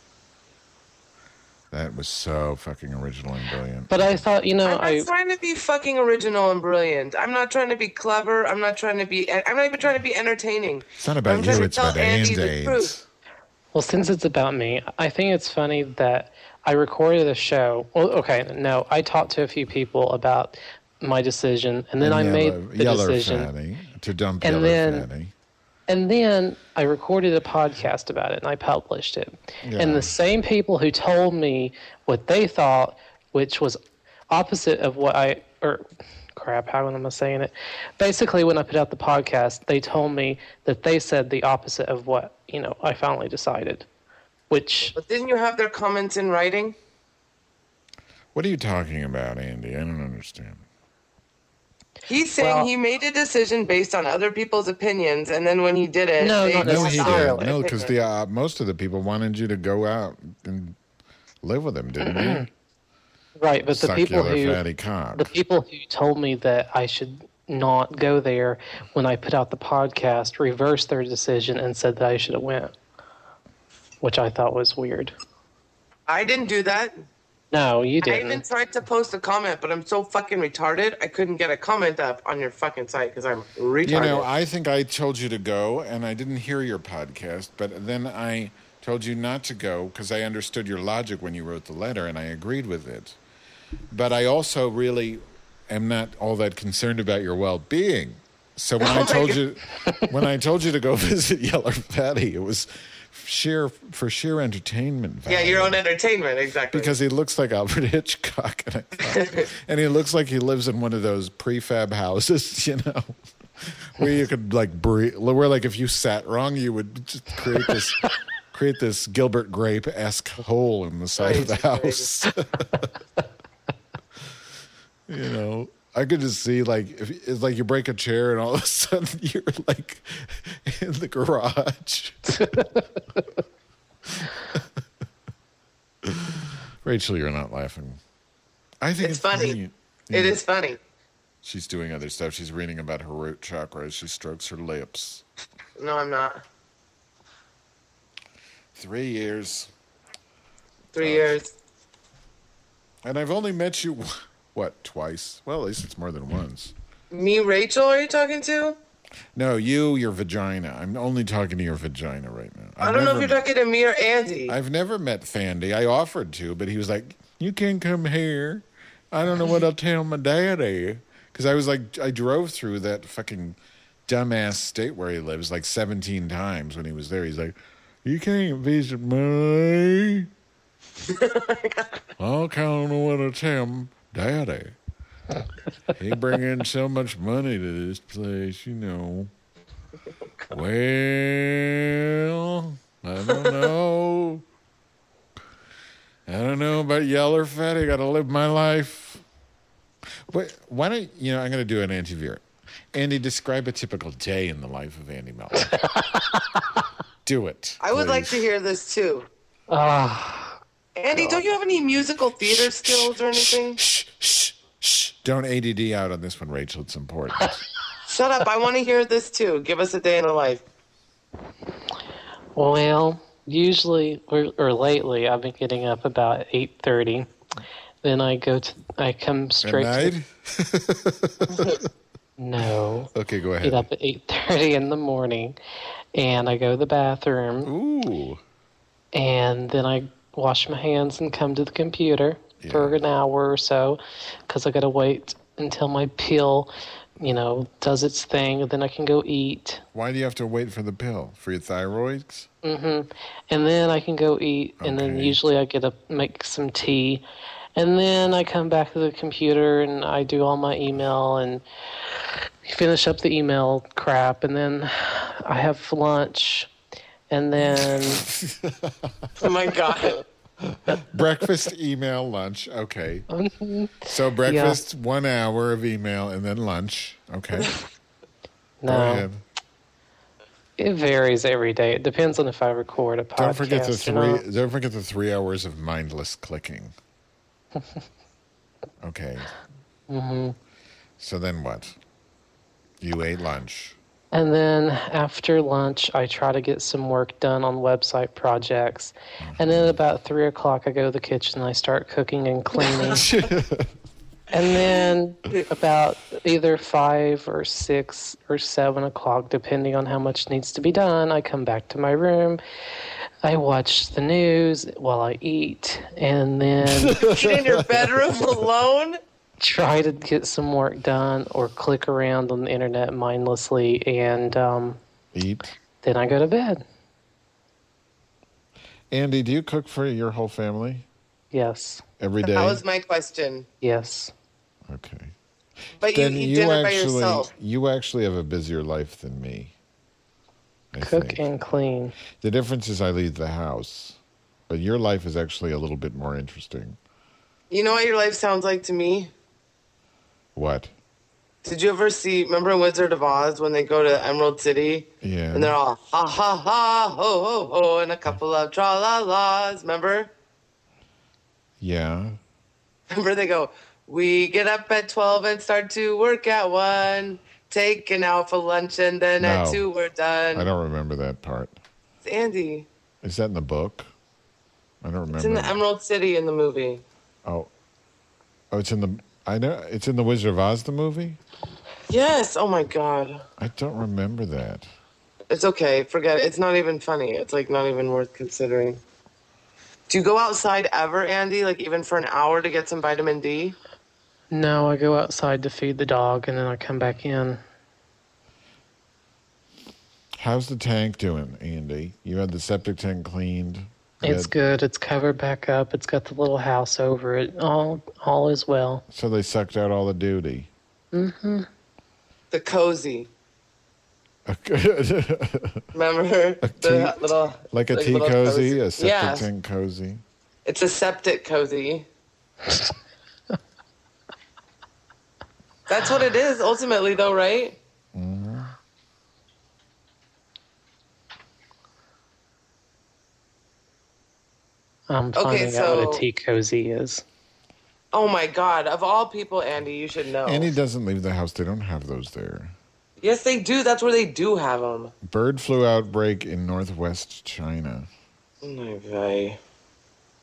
That was so fucking original and brilliant. But I thought, you know, I'm not I trying to be fucking original and brilliant. I'm not trying to be clever. I'm not trying to be. I'm not even trying to be entertaining. It's not about I'm trying you, to it's tell about Andy the Andaids. truth. well, since it's about me, I think it's funny that I recorded a show. Well, okay, no, I talked to a few people about my decision, and then I Yeller- made the Yeller decision. Fatty, to dump And Yeller then- Fatty. And then I recorded a podcast about it and I published it. Yeah. And the same people who told me what they thought, which was opposite of what I, or crap, how am I saying it? Basically, when I put out the podcast, they told me that they said the opposite of what, you know, I finally decided, which, But didn't you have their comments in writing? What are you talking about, Andy? I don't understand. He's saying Well- he made a decision based on other people's opinions, and then when he did it, No, they not No, just he necessarily. did. No, because the uh, most of the people wanted you to go out and live with him, didn't you? right, but the people Succulent who, fatty cock. the people who told me that I should not go there when I put out the podcast reversed their decision and said that I should have went, which I thought was weird. I didn't do that. No, you I even didn't. tried to post a comment, but I'm so fucking retarded. I couldn't get a comment up on your fucking site because I'm retarded. You know, I think I told you to go, and I didn't hear your podcast, but then I told you not to go because I understood your logic when you wrote the letter, and I agreed with it. But I also really am not all that concerned about your well-being. So when Oh I my told God. you, when I told you to go visit Yeller Fatty, it was sheer for sheer entertainment value. yeah, your own entertainment, exactly. Because he looks like Alfred Hitchcock, and, I thought, and he looks like he lives in one of those prefab houses, you know, where you could like breathe. Where like if you sat wrong, you would just create this create this Gilbert Grape-esque hole in the side of the house. You know, I could just see like if it's like you break a chair and all of a sudden you're like in the garage. Rachel, you're not laughing. I think It's funny. neat. It Yeah. is funny. She's doing other stuff. She's reading about her root chakra as she strokes her lips. No, I'm not. Three years. Three years. And I've only met you, what, twice? Well, at least it's more than once. Me, Rachel, are you talking to? No, you, your vagina. I'm only talking to your vagina right now. I've I don't know if never- you're talking to me or Andy. I've never met Fandy. I offered to, but he was like, you can't come here. I don't know what I'll tell my daddy. Because I was like, I drove through that fucking dumbass state where he lives like seventeen times when he was there. He's like, you can't visit me. I don't know what to tell daddy. He bring in so much money to this place, you know. Well, I don't know. I don't know about Yeller Fed. I got to live my life. Wait, why don't you know? I'm going to do an Andy Veer. Andy, describe a typical day in the life of Andy Melton. Do it. I would please. like to hear this too. Ah, Andy, don't you have any musical theater skills or anything? Shh, shh, shh. Don't A D D out on this one, Rachel. It's important. Shut up. I want to hear this too. Give us a day in the life. well, usually or, or lately, I've been getting up about eight thirty. Then I go to, I come At straight night? to, no, Okay, go get ahead. up at eight thirty in the morning, and I go to the bathroom, Ooh. and then I wash my hands and come to the computer Yeah. for an hour or so, because I got to wait until my pill, you know, does its thing, and then I can go eat. Why do you have to wait for the pill? For your thyroids? And then I can go eat, and then Okay. usually I get up, make some tea, and then I come back to the computer and I do all my email and finish up the email crap, and then I have lunch, and then Oh my God. Breakfast, email, lunch. Okay. So breakfast, one hour of email, and then lunch. Okay. Go no, ahead. it varies every day. It depends on if I record a podcast. Don't forget the or three. not. Don't forget the three hours of mindless clicking. Okay. Mm-hmm. So then what? You ate lunch. And then after lunch, I try to get some work done on website projects. And then at about three o'clock, I go to the kitchen and I start cooking and cleaning. And then about either five or six or seven o'clock, depending on how much needs to be done, I come back to my room. I watch the news while I eat, and then Get in your bedroom alone? try to get some work done or click around on the internet mindlessly, and um, Eat. then I go to bed. Andy, do you cook for your whole family Yes, every day? That was my question. yes. Okay. But you Then eat you dinner by actually yourself. you actually have a busier life than me. I Cook think. and clean. The difference is I leave the house, but your life is actually a little bit more interesting. You know what your life sounds like to me? What? Did you ever see, remember in Wizard of Oz when they go to Emerald City? Yeah. And they're all ha ha ha, ho ho ho, and a couple of tra la la's. Remember? Yeah. Remember they go, we get up at twelve and start to work at one, take an hour for lunch, and then at No. two we're done. I don't remember that part. It's Andy. Is that in the book? I don't remember. It's in the Emerald City in the movie. Oh. Oh, it's in the I know it's in the Wizard of Oz the movie? Yes. Oh my God. I don't remember that. It's okay. Forget it. It's not even funny. It's like not even worth considering. Do you go outside ever, Andy? Like even for an hour to get some vitamin D? No, I go outside to feed the dog, and then I come back in. How's the tank doing, Andy? You had the septic tank cleaned. You It's had- good. It's covered back up. It's got the little house over it. All, all is well. So they sucked out all the duty. The cozy. like Remember the tea- little a like tea little cozy, a septic Yes. tank cozy. It's a septic cozy. That's what it is ultimately, though, right? I'm Okay, finding out what so- a tea cozy is. Oh my God! Of all people, Andy, you should know. Andy doesn't leave the house. They don't have those there. Yes, they do. That's where they do have them. Bird flu outbreak in northwest China. Oh my God.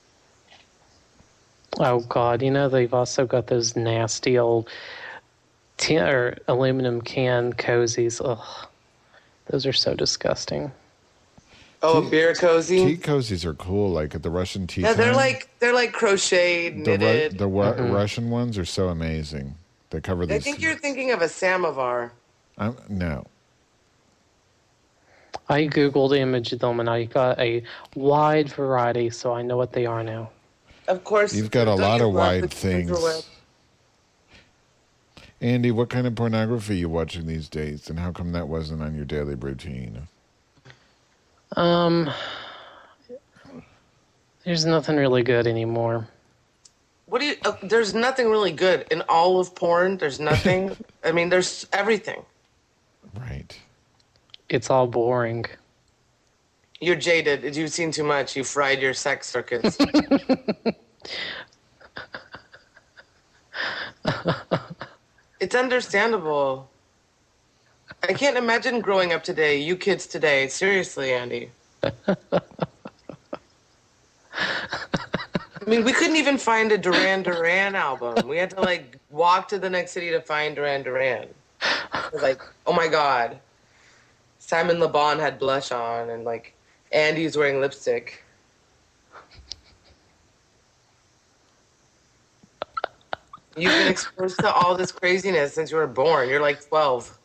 Oh God, you know they've also got those nasty old tin or aluminum can cozies. Ugh, those are so disgusting. Oh, a beer cozy. Tea cozies are cool, like at the Russian tea. Yeah, they're time. like they're like crocheted, the Ru- knitted. the Ru- Russian ones are so amazing. They cover I these. think you're thinking of a samovar. I'm, no, I googled image them and I got a wide variety, so I know what they are now. Of course, you've got a don't lot you of love wide the things. interweb? Andy, what kind of pornography are you watching these days, and how come that wasn't on your daily routine? Um, there's nothing really good anymore. What do you? Uh, there's nothing really good in all of porn. There's nothing. I mean, there's everything. Right. It's all boring. You're jaded. You've seen too much. You fried your sex circuits. It's understandable. I can't imagine growing up today. You kids today. Seriously, Andy. I mean, we couldn't even find a Duran Duran album. We had to, like, walk to the next city to find Duran Duran. It was like, oh, my God. Simon Le Bon had blush on, and, like, Andy's wearing lipstick. You've been exposed to all this craziness since you were born. You're, like, twelve.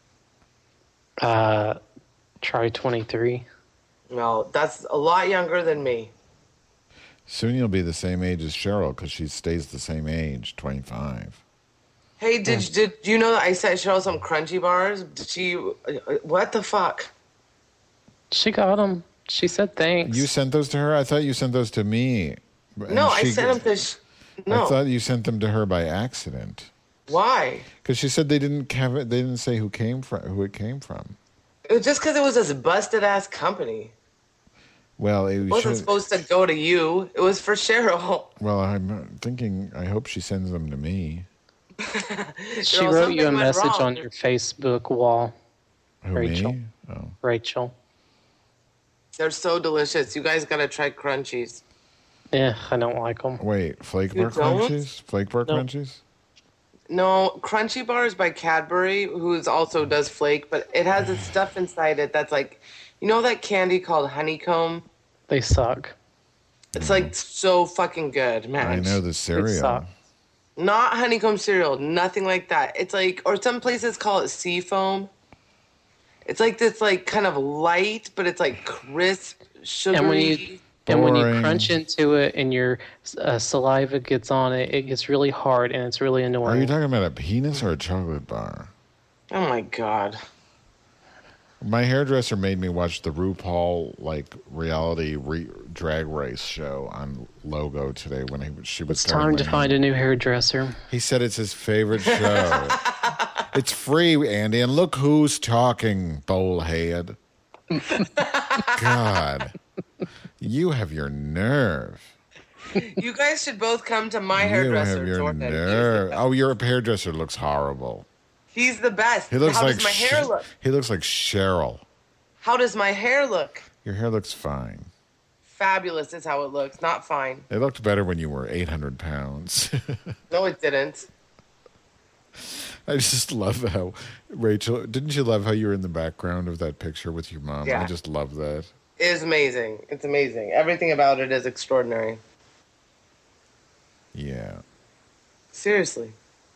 Uh, try twenty-three. No, that's a lot younger than me. Soon you'll be the same age as Cheryl because she stays the same age, twenty-five. Hey, did did you know that I sent Cheryl some crunchy bars? Did she? What the fuck? She got them. She said thanks. You sent those to her? I thought you sent those to me. And No, I she- sent them to. Sh- no, I thought you sent them to her by accident. why? Because she said they didn't have it. They didn't say who came from who it came from. It was just because it was this busted ass company. Well, it It wasn't should, supposed to go to you. It was for Cheryl. well, I'm thinking. I hope she sends them to me. She Girl, wrote you a something went message wrong. on your Facebook wall, Who, Rachel. me? Oh, Rachel. They're so delicious. You guys gotta try crunchies. Yeah, I don't like them. wait, flake You bar don't? crunchies? Flake bar No. crunchies? No, Crunchy Bars by Cadbury, who also does flake, but it has this stuff inside it that's like, you know that candy called honeycomb? They suck. It's like so fucking good, man. I know the cereal. suck. Not honeycomb cereal, nothing like that. It's like, or some places call it sea foam. It's like this, like kind of light, but it's like crisp, sugary. And when you and when you Boring. crunch into it and your uh, saliva gets on it, it gets really hard and it's really Are annoying. you talking about a penis or a chocolate bar? Oh my god! My hairdresser made me watch the RuPaul like reality re- drag race show on Logo today when he, she was. It's time to find a new hairdresser. He said it's his favorite show. It's free, Andy, and look who's talking, bowlhead. God, you have your nerve. You guys should both come to my You hairdresser, have your Jordan. He's the nerve. best. Oh, your hairdresser looks horrible. He's the best. He looks How like does my hair Sh- look? He looks like Cheryl. How does my hair look? Your hair looks fine. Fabulous is how it looks, not fine. It looked better when you were eight hundred pounds. No, it didn't. I just love how Rachel. Didn't you love how you were in the background of that picture with your mom? Yeah. I just love that. It is amazing. It's amazing. Everything about it is extraordinary. Yeah. Seriously.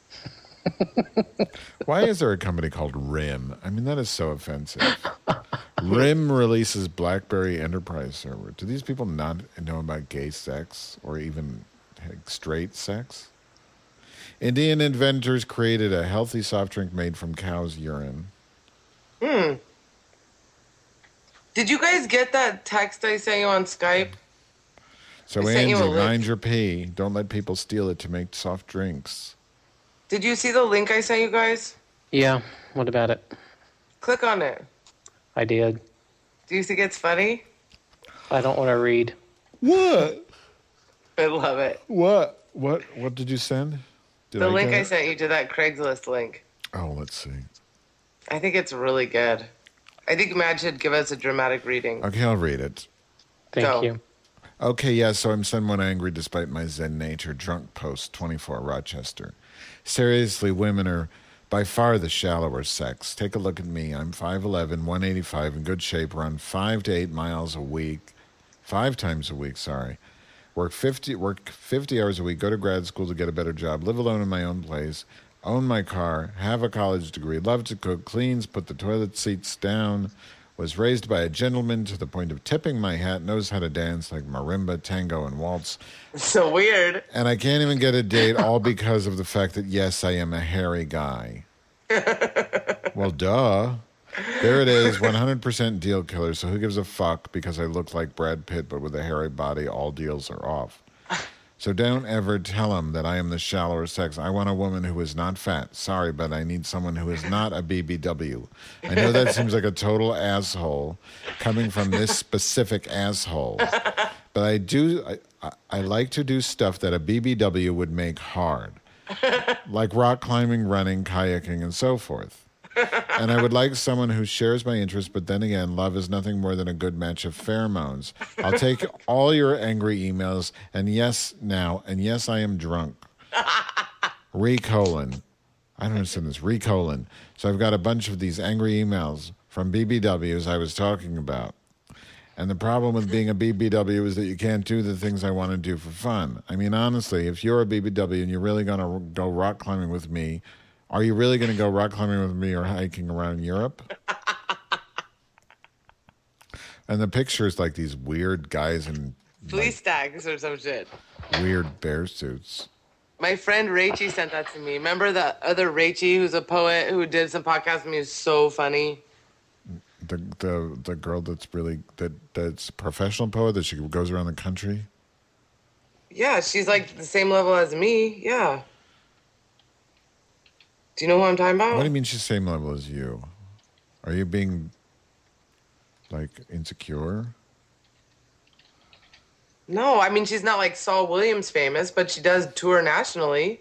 Why is there a company called RIM? I mean, that is so offensive. RIM releases BlackBerry Enterprise server. Do these people not know about gay sex or even like, straight sex? Indian inventors created a healthy soft drink made from cow's urine. Hmm. Did you guys get that text I sent you on Skype? So, I sent you a Angie, link. mind your pee. Don't let people steal it to make soft drinks. Did you see the link I sent you guys? Yeah, what about it? Click on it. I did. Do you think it's funny? I don't want to read. What? I love it. What? What? What did you send? Did The link get I it? sent you to that Craigslist link. Oh, let's see. I think it's really good. I think Matt should give us a dramatic reading. Okay, I'll read it. Thank Go. you. Okay, yeah, so I'm someone angry despite my zen nature. Drunk post twenty-four, Rochester. Seriously, women are by far the shallower sex. Take a look at me. I'm five eleven, one eighty-five, in good shape, run five to eight miles a week, five times a week, sorry. Work fifty, work fifty hours a week, go to grad school to get a better job, live alone in my own place, own my car, have a college degree, love to cook, cleans, put the toilet seats down, was raised by a gentleman to the point of tipping my hat, knows how to dance like marimba, tango, and waltz. So weird. And I can't even get a date all because of the fact that, yes, I am a hairy guy. Well, duh. There it is, one hundred percent deal killer, so who gives a fuck because I look like Brad Pitt but with a hairy body, all deals are off. So don't ever tell him that I am the shallower sex. I want a woman who is not fat. Sorry, but I need someone who is not a B B W. I know that seems like a total asshole coming from this specific asshole. But I do, I, I, I like to do stuff that a B B W would make hard. Like rock climbing, running, kayaking, and so forth. And I would like someone who shares my interests, but then again, love is nothing more than a good match of pheromones. I'll take all your angry emails, and yes, now, and yes, I am drunk. Recolon. I don't understand this. Recolon. So I've got a bunch of these angry emails from B B Ws I was talking about. And the problem with being a B B W is that you can't do the things I want to do for fun. I mean, honestly, if you're a B B W and you're really going to go rock climbing with me, are you really going to go rock climbing with me or hiking around Europe? And the pictures like these weird guys in Fleece like, stacks or some shit. weird bear suits. My friend Rachie sent that to me. Remember the other Rachie who's a poet who did some podcast with me? Who's so funny. The the the girl that's really that that's a professional poet that she goes around the country. Yeah, she's like the same level as me. Yeah. Do you know who I'm talking about? What do you mean she's the same level as you? Are you being like insecure? No, I mean she's not like Saul Williams famous, but she does tour nationally.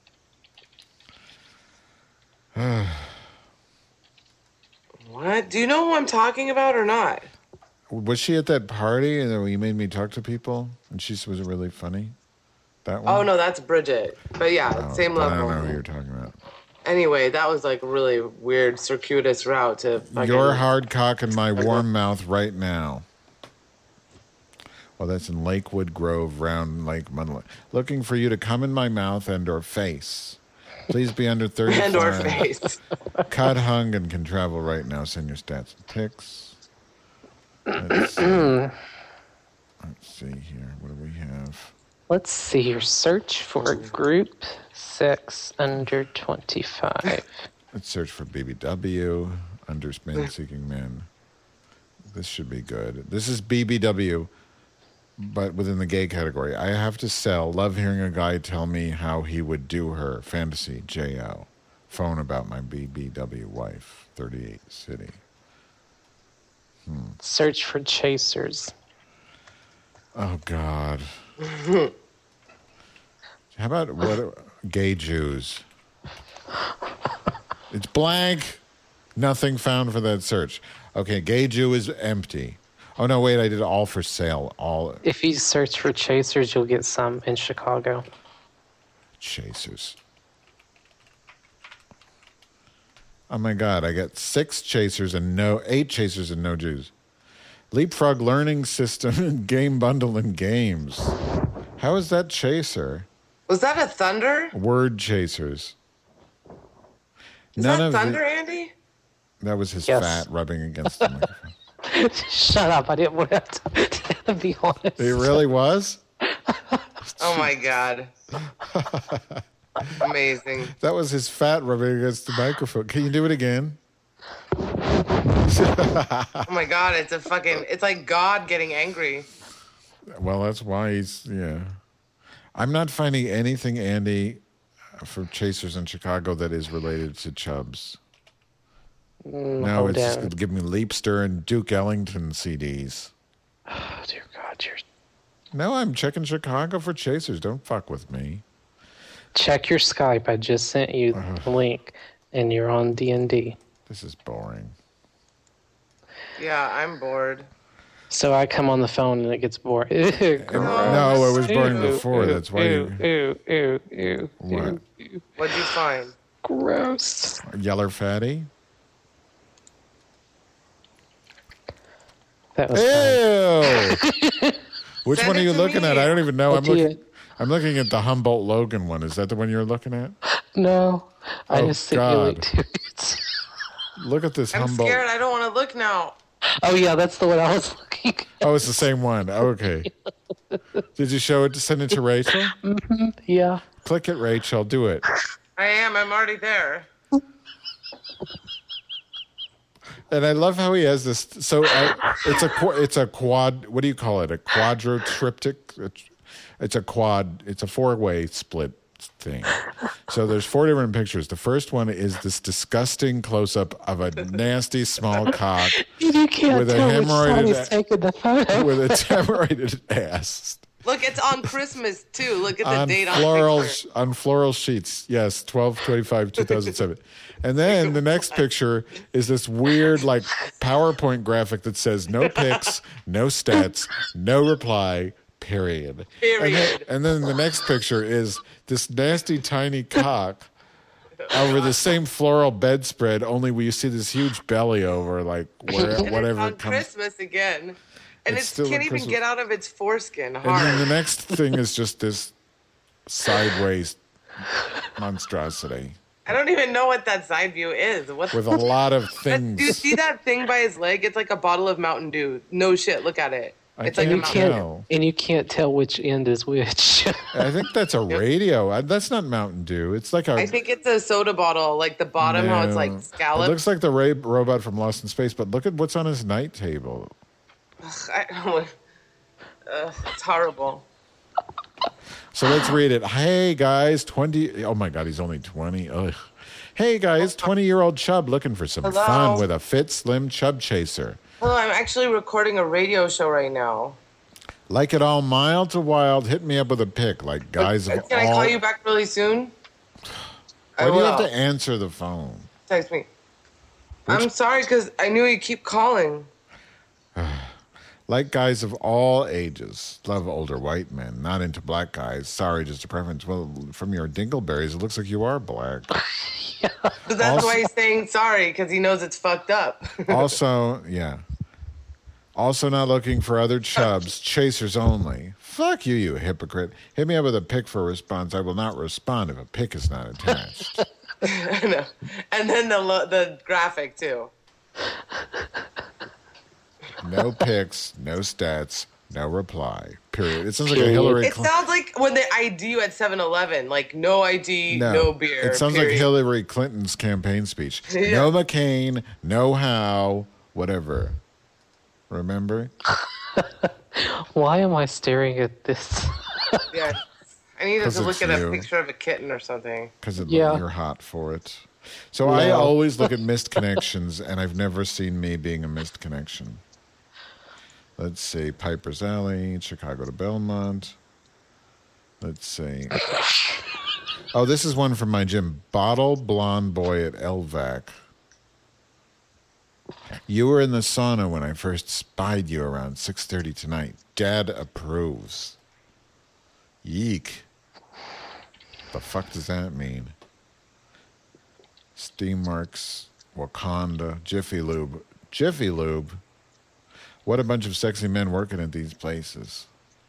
What? Do you know who I'm talking about or not? Was she at that party and then you made me talk to people and she was really funny? That one? Oh no, that's Bridget. But yeah, Oh, same but level. I don't know who you're talking about. Anyway, that was like a really weird, circuitous route to. Fucking... Your hard cock in my warm mouth right now. Well, that's in Lakewood Grove, Round Lake, Munley. Looking for you to come in my mouth and or face. Please be under thirty-five. And or face. Cut, hung, and can travel right now. Send your stats and ticks. Let's see. Let's see here. What do we have? Let's see here. Search for group sex under twenty-five. Let's search for B B W, under men seeking men. This should be good. This is B B W, but within the gay category. I have to sell. Love hearing a guy tell me how he would do her. Fantasy, J O. Phone about my B B W wife, thirty-eight City. Hmm. Search for chasers. Oh, God. How about what? Gay Jews. It's blank. Nothing found for that search. Okay, gay Jew is empty. Oh, no, wait, I did all for sale. All If you search for chasers, you'll get some in Chicago. chasers. Oh, my God, I got six chasers and no, eight chasers and no Jews. Leapfrog Learning System and Game Bundle and Games. How is that chaser? Was that a thunder? Word chasers. Is None that of thunder, the, Andy? That was his Yes. fat rubbing against the microphone. Shut up. I didn't want to, have to, to be honest. It really was? Oh my God. Amazing. That was his fat rubbing against the microphone. Can you do it again? Oh my God, it's a fucking, it's like God getting angry. Well, that's why he's, yeah. I'm not finding anything, Andy, for chasers in Chicago that is related to Chubbs. Mm, No, hold it's just down. give me Leapster and Duke Ellington C Ds. Oh, dear God. You're... No, I'm checking Chicago for chasers. Don't fuck with me. Check your Skype. I just sent you the link, and you're on D and D. This is boring. Yeah, I'm bored. So I come on the phone, and it gets bored. Ew, gross. No, it was boring Ew, before. ew, That's why ew, you... ew, ew, ew, What? ew. What'd you find? Gross. Yeller fatty. That was fun. Ew. Which Send one are it you to looking me. at? I don't even know. I I'm looking. did. I'm looking at the Humboldt Logan one. Is that the one you're looking at? No, I Oh, just simulate God. to it. Look at this I'm Humboldt. scared. I don't want to look now. Oh yeah, that's the one I was looking at. Oh, it's the same one. Okay. Did you show it to send it to Rachel? Yeah. Click it, Rachel. Do it. I am. I'm already there. And I love how he has this. So I, it's a qu- it's a quad. What do you call it? A quadrotriptych. It's, it's a quad. It's a four way split thing. So there's four different pictures. The first one is this disgusting close up of a nasty small cock You can't With a tell which side hemorrhoided he's a- taking the photo. with a hemorrhoided ass. Look, it's on Christmas too. Look at the on date on floral the picture. on floral sheets. Yes, twelve twenty-five two thousand seven. And then the next picture is this weird like PowerPoint graphic that says no pics, no stats, no reply, period. Period. And then, and then the next picture is this nasty tiny cock over the same floral bedspread, only where you see this huge belly over like where, And whatever it's on comes. Christmas again. And It's it still can't on even Christmas. get out of its foreskin And then the hard. next thing is just this sideways monstrosity I don't even know what that side view is. What with a lot of That- do you things. see that thing by his leg? It's like a bottle of Mountain Dew. No shit. Look at it. I It's like a can't Mountain Can't, Dew. No. and you can't tell which end is which. I think that's a radio. I- That's not Mountain Dew. It's like a. I think it's a soda bottle, like the bottom, how it's like No. It scalloped. looks like the Ray robot from Lost in Space, but look at what's on his night table. I don't, uh, it's horrible. So let's read it. Hey guys, twenty. Oh my God, he's only twenty. Ugh. Hey guys, twenty-year-old chub looking for some Hello? fun with a fit, slim chub chaser. Hello, I'm actually recording a radio show right now. Like it all mild to wild. Hit me up with a pic, like guys Can of I all. call you back really soon? I Why do you have will. to answer the phone? Text me. I'm sorry because I knew you keep calling. Like guys of all ages. Love older white men. Not into black guys. Sorry, just a preference. Well, from your dingleberries, it looks like you are black. But that's Also- why he's saying sorry because he knows it's fucked up. Also, yeah. Also not looking for other chubs. Chasers only. Fuck you, you hypocrite. Hit me up with a pic for a response. I will not respond if a pic is not attached. I know. And then the lo- the graphic too. No pics, no stats, no reply. Period. It sounds like a Period. Hillary It Clinton. sounds like when they I D you at seven eleven, like no I D, no, beer. It sounds period. like Hillary Clinton's campaign speech. Yeah. No McCain, no how, whatever. Remember? Why am I staring at this? Yeah. I needed 'Cause to look it's at a you. picture of a kitten or something. Because Yeah. you're hot for it. So I No. always look at missed connections, and I've never seen me being a missed connection. Let's see. Piper's Alley, Chicago to Belmont. Let's see. Oh, this is one from my gym. Bottle Blonde Boy at L V A C. You were in the sauna when I first spied you around six thirty tonight. Dad approves. Yeek. The fuck does that mean? Steamworks, Wakanda, Jiffy Lube. Jiffy Lube? What a bunch of sexy men working at these places.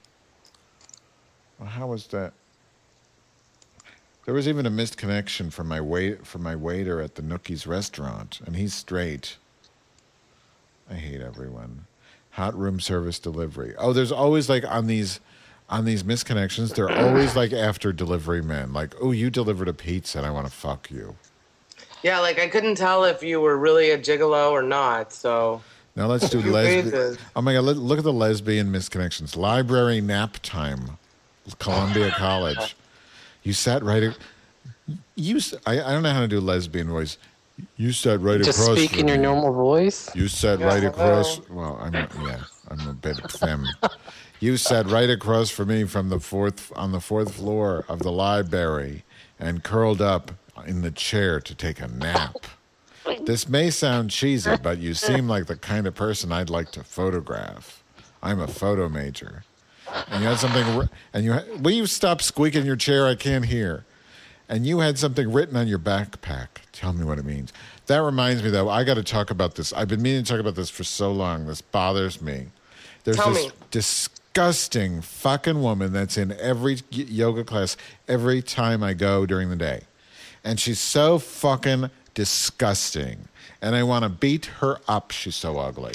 Well, how was that? There was even a missed connection from my wait from my waiter at the Nookie's restaurant, and he's straight. I hate everyone. Hot room service delivery. Oh, there's always like on these on these misconnections, they're always like after delivery men. Like, oh, you delivered a pizza and I want to fuck you. Yeah, like I couldn't tell if you were really a gigolo or not, so Now let's do Few lesbian. phases. Oh my God! Look, look at the lesbian misconnections. Library nap time, Columbia College. You sat right. a- You. s- I, I don't know how to do lesbian voice. You sat right Just across. speak from in your me. normal voice. You sat Yeah, right hello. across. Well, I'm yeah. I'm a bit femme. You sat right across from me from the fourth on the fourth floor of the library and curled up in the chair to take a nap. This may sound cheesy, but you seem like the kind of person I'd like to photograph. I'm a photo major. And you had something, and you, will you stop squeaking your chair? I can't hear. and you had something written on your backpack. Tell me what it means. That reminds me, though, I got to talk about this. I've been meaning to talk about this for so long. This bothers me. There's Tell this me. disgusting fucking woman that's in every y- yoga class every time I go during the day. And she's so fucking disgusting. And I want to beat her up. She's so ugly.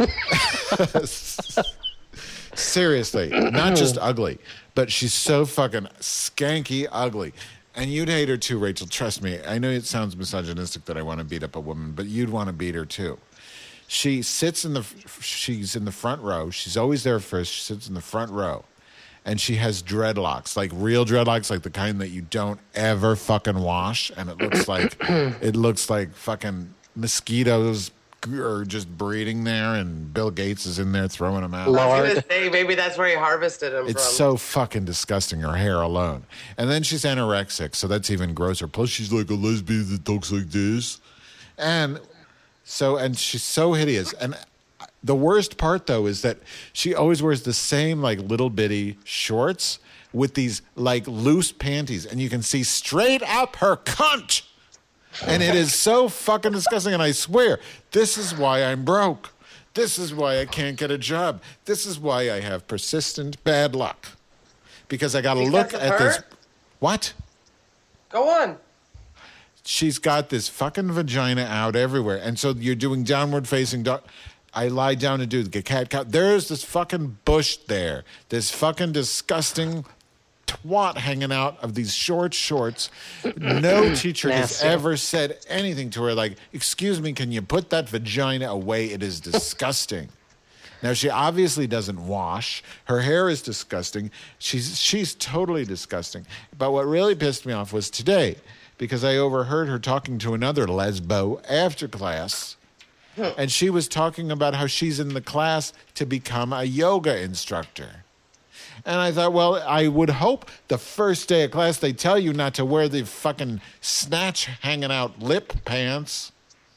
Seriously, not just ugly, but she's so fucking skanky ugly. And you'd hate her too, Rachel. Trust me. I know it sounds misogynistic that I want to beat up a woman, but you'd want to beat her too. She sits in the, she's in the front row. She's always there first. She sits in the front row. And she has dreadlocks, like real dreadlocks, like the kind that you don't ever fucking wash. And it looks like, it looks like fucking mosquitoes are just breeding there, and Bill Gates is in there throwing them out. I was Lord. gonna say maybe that's where he harvested him It's from. so fucking disgusting, her hair alone. And then she's anorexic, so that's even grosser. Plus, she's like a lesbian that talks like this. And so, and she's so hideous. And the worst part, though, is that she always wears the same, like, little bitty shorts with these, like, loose panties. And you can see straight up her cunt. And it is so fucking disgusting. And I swear, this is why I'm broke. This is why I can't get a job. This is why I have persistent bad luck. Because I got to Think look that's at her? this. What? Go on. She's got this fucking vagina out everywhere. And so you're doing downward facing dog. I lie down to do the cat cow. There's this fucking bush there. This fucking disgusting twat hanging out of these short shorts. No teacher has Nasty. ever said anything to her like, excuse me, can you put that vagina away? It is disgusting. Now, she obviously doesn't wash. Her hair is disgusting. She's she's totally disgusting. But what really pissed me off was today, because I overheard her talking to another lesbo after class, and she was talking about how she's in the class to become a yoga instructor. And I thought, well, I would hope the first day of class they tell you not to wear the fucking snatch hanging out lip pants.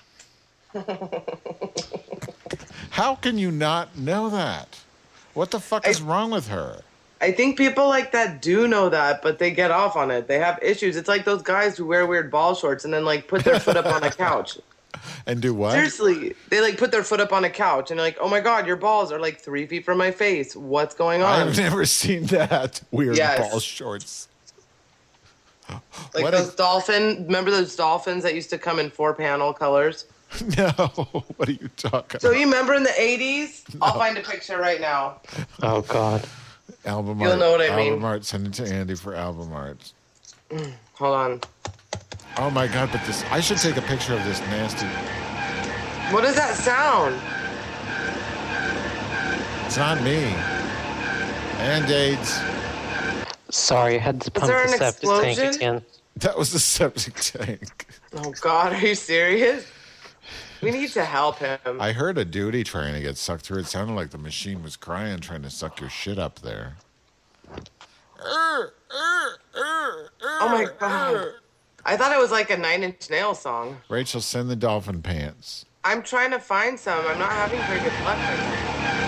How can you not know that? What the fuck I- is wrong with her? I think people like that do know that, but they get off on it. They have issues. It's like those guys who wear weird ball shorts and then like put their foot up on a couch. And do what? Seriously, they like put their foot up on a couch and they're like, "Oh my god, your balls are like three feet from my face. What's going on?" I've never seen that. Weird Yes. ball shorts. Like what those is- dolphin. Remember those dolphins that used to come in four panel colors? No, what are you talking So about? you remember in the eighties? I'll find a picture right now. Oh God. Album You'll art. know what I album mean. art. Send it to Andy for album art. Hold on. Oh my God! But this, I should take a picture of this nasty. What is that sound? It's not me. Band-Aids. Sorry, I had to pump there the an septic tank explosion? again. That was the septic tank. Oh God, are you serious? We need to help him. I heard a duty trying to get sucked through. It sounded like the machine was crying, trying to suck your shit up there. Oh my God. I thought it was like a Nine Inch Nails song. Rachel, send the dolphin pants. I'm trying to find some. I'm not having very good luck right now.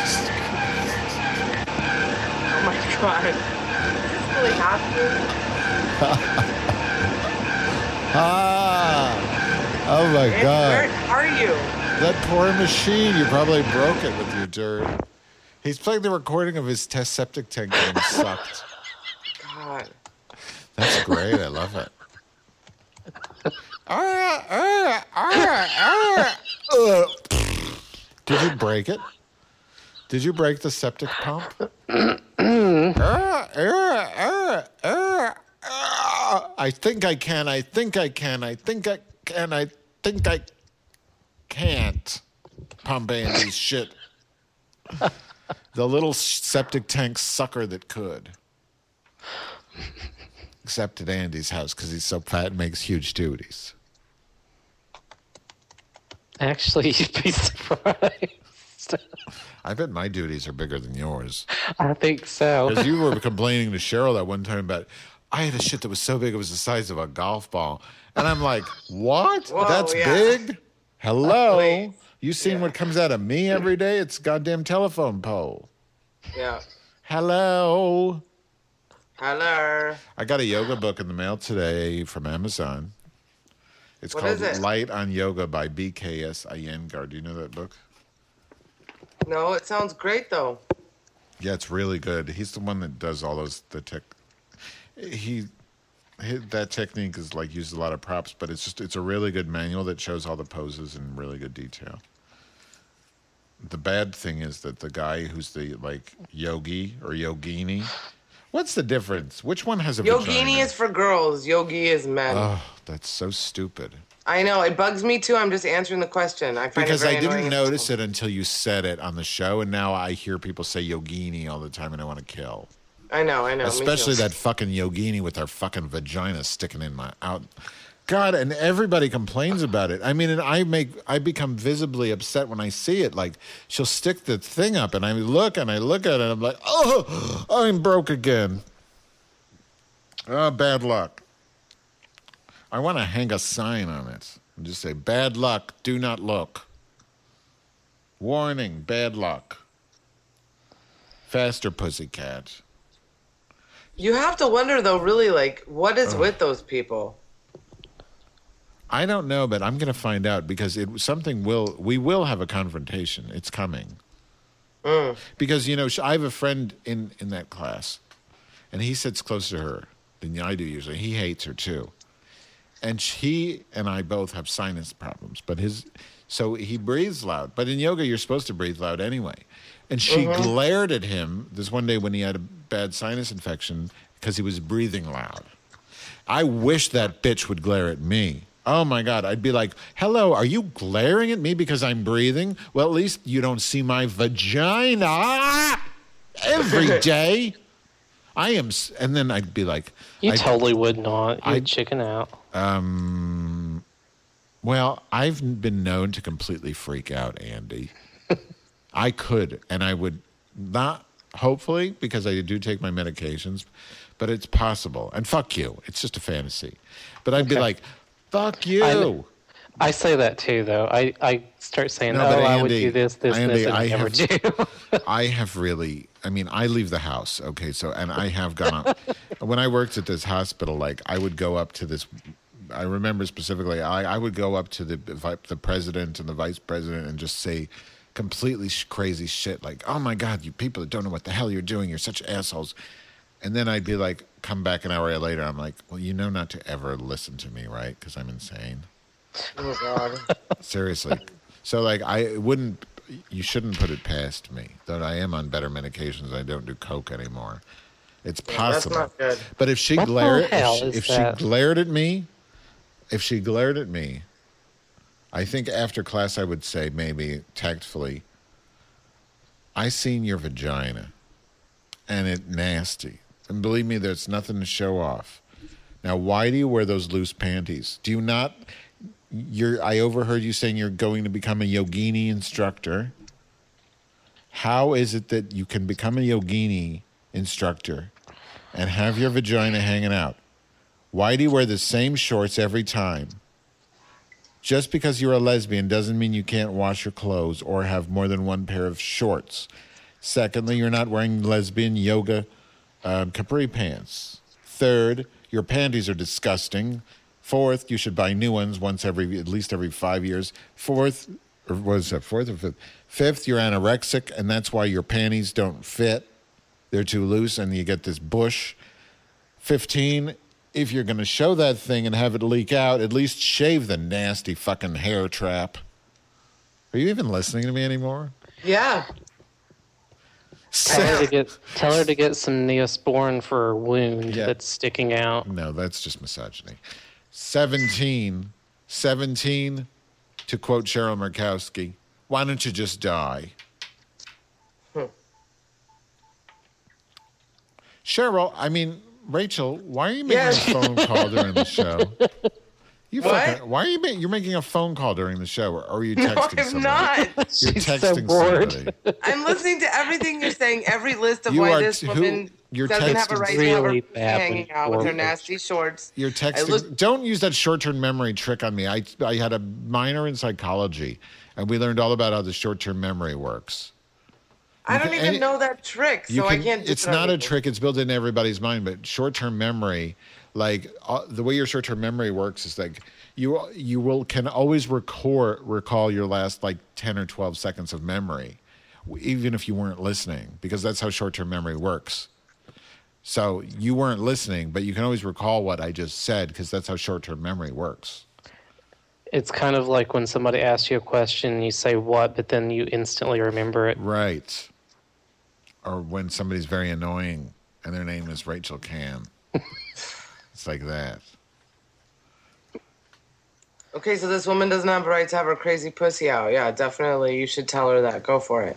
Oh my God. Is this really happening? Ah! Oh my Where God. are you? That poor machine. You probably broke it with your dirt. He's playing the recording of his test septic tank getting sucked. God. That's great. I love it. Ah, ah, ah, ah. Ugh. Did you break it? Did you break the septic pump? Ah, ah, ah, ah, ah. I think I can. I think I can. I think I can. I think I can't pump Andy's shit. The little septic tank sucker that could. Except at Andy's house because he's so fat and makes huge duties. Actually, you'd be surprised. I bet my duties are bigger than yours. I think so. Because you were complaining to Cheryl that one time about, I had a shit that was so big it was the size of a golf ball. And I'm like, what? Whoa, That's yeah. big? Hello? Please. You seen Yeah. what comes out of me every day? It's a goddamn telephone pole. Yeah. Hello? Hello. I got a yoga book in the mail today from Amazon. It's What called is it? Light on Yoga by B K S Iyengar. Do you know that book? No, it sounds great though. Yeah, it's really good. He's the one that does all those the tech. He, he that technique is like uses a lot of props, but it's just it's a really good manual that shows all the poses in really good detail. The bad thing is that the guy who's the like yogi or yogini, what's the difference? Which one has a Yogini vagina? is for girls. Yogi is men. Oh, that's so stupid. I know. It bugs me too. I'm just answering the question. I find Because it very I didn't annoying. notice it until you said it on the show, and now I hear people say yogini all the time, and I want to kill. I know. I know. me Especially too. that fucking yogini with her fucking vagina sticking in my out. God, and everybody complains about it. I mean, and I make I become visibly upset when I see it. Like she'll stick the thing up, and I look and I look at it, and I'm like, oh, I'm broke again. Oh, bad luck. I want to hang a sign on it and just say, bad luck, do not look. Warning, bad luck. Faster, pussycat. You have to wonder though, really, like, what is with those people? I don't know, but I'm going to find out because it something will we will have a confrontation. It's coming. Mm. Because, you know, I have a friend in, in that class, and he sits closer to her than I do usually. He hates her, too. And he and I both have sinus problems, but his, so he breathes loud. But in yoga, you're supposed to breathe loud anyway. And she Mm-hmm. glared at him this one day when he had a bad sinus infection because he was breathing loud. I wish that bitch would glare at me. Oh my God, I'd be like, hello, are you glaring at me because I'm breathing? Well, at least you don't see my vagina every day. I am, s- and then I'd be like, You I- totally would not. You'd I- chicken out. Um, well, I've been known to completely freak out, Andy. I could, and I would not, hopefully, because I do take my medications, but it's possible. And fuck you. It's just a fantasy. But I'd be Okay. like, fuck you. I- I say that too, though. I, I start saying, No, oh, but I would Andy- do this, this, Andy, this, and I, I never have- do. I have really, I mean, I leave the house, okay, so, and I have gone up. When I worked at this hospital, like, I would go up to this, I remember specifically, I, I would go up to the vi- the president and the vice president and just say completely sh- crazy shit, like, oh my God, you people that don't know what the hell you're doing, you're such assholes. And then I'd be like, come back an hour later, I'm like, well, you know not to ever listen to me, right? Because I'm insane. Oh God. Seriously. So, like, I wouldn't, you shouldn't put it past me. Though I am on better medications. I don't do coke anymore. It's That's possible. not good. But if she What the glared, hell if, she, is if she that? glared at me, if she glared at me, I think after class I would say maybe tactfully, I seen your vagina, and it nasty. And believe me, there's nothing to show off. Now, why do you wear those loose panties? Do you not? You're. I overheard you saying you're going to become a yogini instructor. How is it that you can become a yogini instructor and have your vagina hanging out? Why do you wear the same shorts every time? Just because you're a lesbian doesn't mean you can't wash your clothes or have more than one pair of shorts. Secondly, you're not wearing lesbian yoga um, capri pants. Third, your panties are disgusting. Fourth, you should buy new ones once every, at least every five years. Fourth, or was that fourth or fifth? Fifth, you're anorexic, and that's why your panties don't fit. They're too loose, and you get this bush. Fifteen, if you're going to show that thing and have it leak out, at least shave the nasty fucking hair trap. Are you even listening to me anymore? Yeah. Tell her to get tell her to get some Neosporin for her wound Yeah. that's sticking out. No, that's just misogyny. Seventeen, seventeen, to quote Cheryl Murkowski, why don't you just die? Hmm. Cheryl, I mean, Rachel, why are you making Yes. a phone call during the show? You What? fucking, why are you making, you're making a phone call during the show, or are you No, texting I'm somebody? not. You're She's so texting bored. somebody. I'm listening to everything you're saying. Every list of You why are this t- woman who- you're doesn't have a texting right to have really her bad hanging when out with her bored. nasty shorts. You're texting. look- Don't use that short-term memory trick on me. I I had a minor in psychology, and we learned all about how the short-term memory works. I don't can- even any- know that trick, You so I can- can't do It's it on not a anything. trick. It's built into everybody's mind. But short-term memory, like uh, the way your short-term memory works, is like you you will can always record recall your last like ten or twelve seconds of memory, even if you weren't listening, because that's how short-term memory works. So you weren't listening, but you can always recall what I just said because that's how short-term memory works. It's kind of like when somebody asks you a question, you say what, but then you instantly remember it. Right. Or when somebody's very annoying and their name is Rachel Cam. It's like that. Okay, so this woman doesn't have a right to have her crazy pussy out. Yeah, definitely. You should tell her that. Go for it.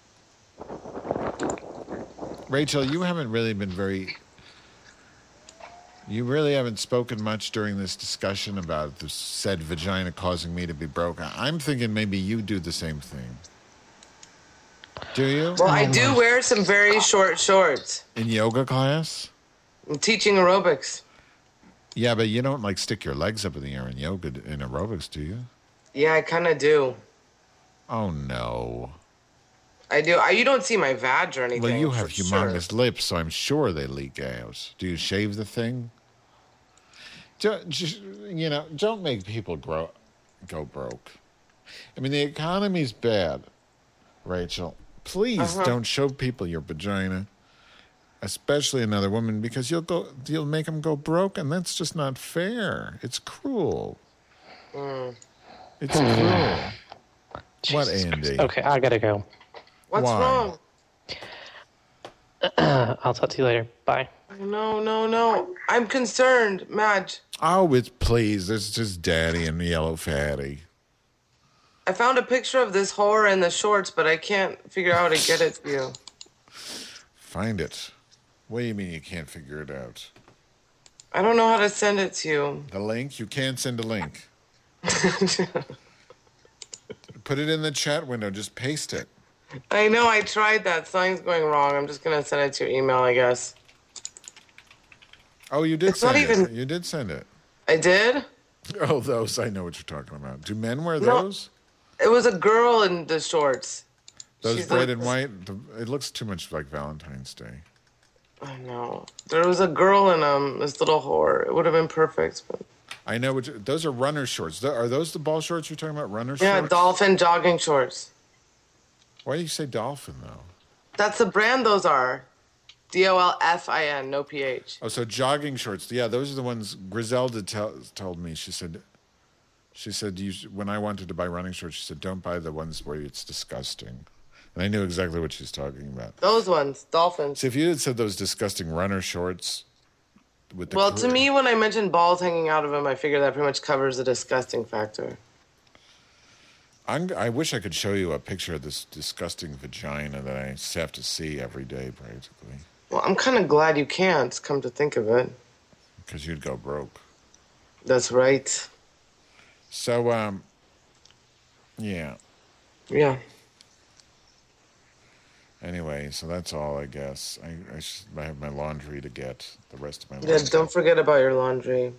Rachel, you haven't really been very... You really haven't spoken much during this discussion about the said vagina causing me to be broke. I'm thinking maybe you do the same thing. Do you? Well, I do wear some very short shorts. In yoga class? I'm teaching aerobics. Yeah, but you don't like stick your legs up in the air in yoga, in aerobics, do you? Yeah, I kind of do. Oh, no. I do. I, you don't see my vag or anything. Well, you for have sure. humongous lips, so I'm sure they leak out. Do you shave the thing? Don't, just, you know, don't make people grow, go broke. I mean, the economy's bad, Rachel. Please Uh-huh. don't show people your vagina, especially another woman, because you'll go, you'll make them go broke, and that's just not fair. It's cruel. Mm. It's cruel. What, Jesus Andy? Christ. Okay, I gotta go. What's Why? wrong? I'll talk to you later. Bye. No, no, no. I'm concerned, Madge. Oh, it's please. It's just Daddy and Yellow Fatty. I found a picture of this whore in the shorts, but I can't figure out how to get it to you. Find it. What do you mean you can't figure it out? I don't know how to send it to you. The link? You can't send a link. Put it in the chat window. Just paste it. I know, I tried that. Something's going wrong. I'm just going to send it to your email, I guess. Oh, you did It's send not it. even- You did send it. I did? Oh, those. I know what you're talking about. Do men wear No. those? It was a girl in the shorts. Those She's red a- and white? The- It looks too much like Valentine's Day. I know. There was a girl in um this little whore. It would have been perfect. But... I know. What you, those are runner shorts. Th- Are those the ball shorts you're talking about? Runner Yeah, shorts? dolphin jogging shorts. Why do you say dolphin, though? That's the brand those are. D O L F I N, no P H. Oh, so jogging shorts. Yeah, those are the ones Griselda tell, told me. She said, she said, you, when I wanted to buy running shorts, she said, don't buy the ones where it's disgusting. And I knew exactly what she's talking about. Those ones, dolphins. So if you had said those disgusting runner shorts with the Well, cr- to me, when I mentioned balls hanging out of them, I figure that pretty much covers the disgusting factor. I'm, I wish I could show you a picture of this disgusting vagina that I have to see every day, practically, Well, I'm kind of glad you can't, come to think of it. because you'd go broke. That's right. So, um, yeah. Yeah. Anyway, so that's all, I guess. I, I, should, I have my laundry to get the rest of my Yeah, laundry. don't forget about your laundry.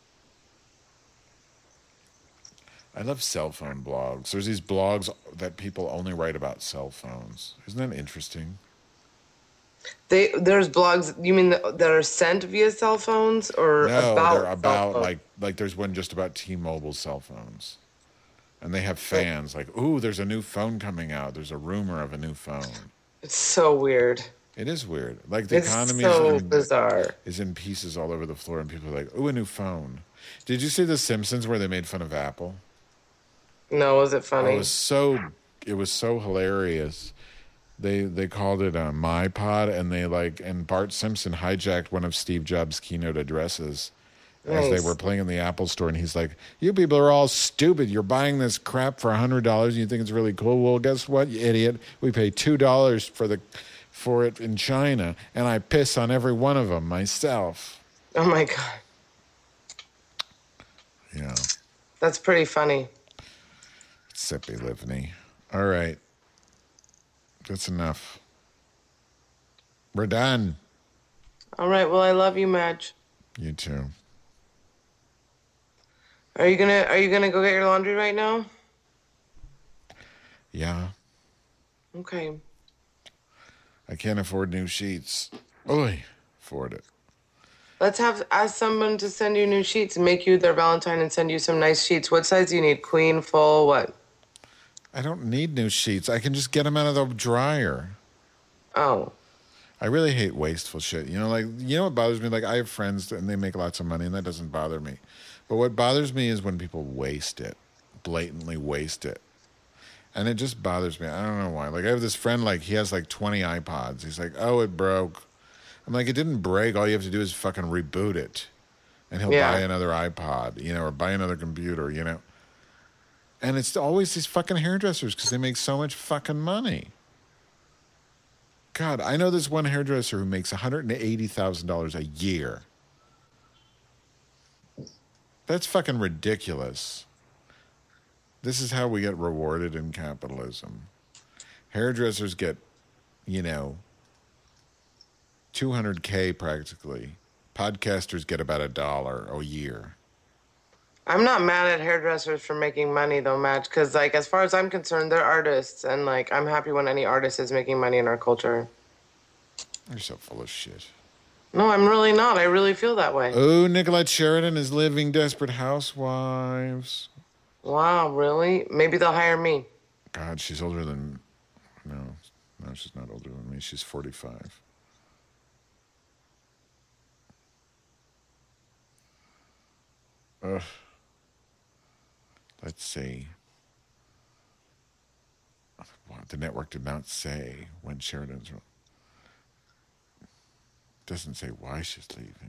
I love cell phone blogs. There's these blogs that people only write about cell phones. Isn't that interesting? They There's blogs, you mean that that are sent via cell phones or No, about they're cell about phones? like like there's one just about T-Mobile cell phones, and they have fans like, ooh, there's a new phone coming out. There's a rumor of a new phone. It's so weird. It is weird. Like the It's economy so is in, bizarre. is in pieces all over the floor, and people are like, ooh, a new phone. Did you see The Simpsons where they made fun of Apple? No, was it Oh, funny? it was so it was so hilarious. They they called it a MyPod, and they like and Bart Simpson hijacked one of Steve Jobs' keynote addresses as they Nice. were playing in the Apple store, and he's like, "You people are all stupid. You're buying this crap for a hundred dollars, and you think it's really cool. Well, guess what, you idiot? We pay two dollars for the for it in China, and I piss on every one of them myself." Oh my God. Yeah, That's pretty funny. sippy Livney. All right, that's enough. We're done. All right, well, I love you, Madge. You too. Are you gonna Are you gonna go get your laundry right now? Yeah. Okay. I can't afford new sheets. Oy, afford it. Let's have ask someone to send you new sheets and make you their Valentine and send you some nice sheets. What size do you need? Queen, full, what? I don't need new sheets. I can just get them out of the dryer. Oh. I really hate wasteful shit. You know, like, you know what bothers me? Like, I have friends and they make lots of money and that doesn't bother me. But what bothers me is when people waste it, blatantly waste it. And it just bothers me. I don't know why. Like, I have this friend, like, he has like twenty iPods. He's like, oh, it broke. I'm like, it didn't break. All you have to do is fucking reboot it. And he'll Yeah. buy another iPod, you know, or buy another computer, you know. And it's always these fucking hairdressers because they make so much fucking money. God, I know this one hairdresser who makes one hundred eighty thousand dollars a year. That's fucking ridiculous. This is how we get rewarded in capitalism. Hairdressers get, you know, two hundred K practically. Podcasters get about a dollar a year. I'm not mad at hairdressers for making money though, Madge, because like as far as I'm concerned, they're artists, and like I'm happy when any artist is making money in our culture. You're so full of shit. No, I'm really not. I really feel that way. Oh, Nicolette Sheridan is living Desperate Housewives. Wow, really? Maybe they'll hire me. God, she's older than... No, no, she's not older than me. She's forty-five. Ugh. Let's see. What, the network did not say when Sheridan's... Doesn't say why she's leaving.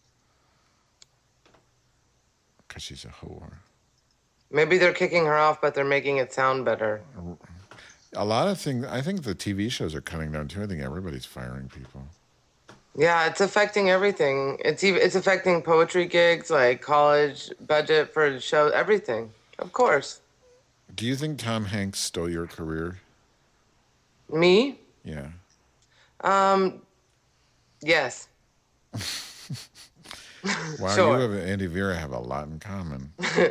Because she's a whore. Maybe they're kicking her off, but they're making it sound better. A lot of things... I think the T V shows are cutting down, too. I think everybody's firing people. Yeah, it's affecting everything. It's even it's affecting poetry gigs, like college budget for shows, everything. Of course. Do you think Tom Hanks stole your career? Me? Yeah. Um, yes. Wow, Sure. you and Andy Vera have a lot in common.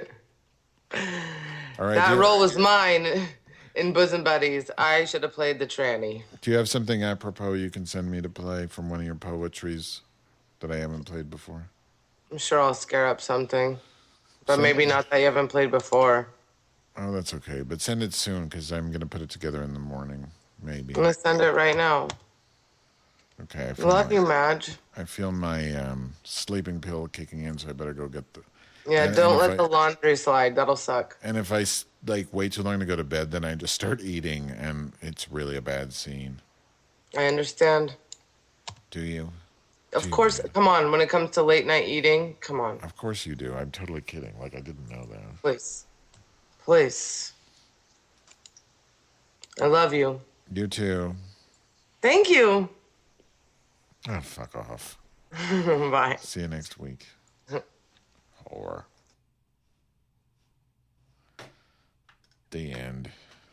All right. That do, you, role was mine in Bosom Buddies. I should have played the tranny. do you have something apropos you can send me to play from one of your poetries that I haven't played before? I'm sure I'll scare up something, but So- maybe not that you haven't played before. Oh, that's okay. But send it soon because I'm going to put it together in the morning, maybe. I'm gonna send it right now. Okay. I feel Love my, you, Madge. I feel my um, sleeping pill kicking in, so I better go get the... Yeah, And- don't and if let I- the laundry slide. That'll suck. And if I s- like wait too long to go to bed, then I just start eating, and it's really a bad scene. I understand. Do you? Of Do you course, really? come on. When it comes to late night eating, come on. Of course you do. I'm totally kidding. Like, I didn't know that. Please. Please. I love you. You too. Thank you. Oh, fuck off. Bye. See you next week. Or the end.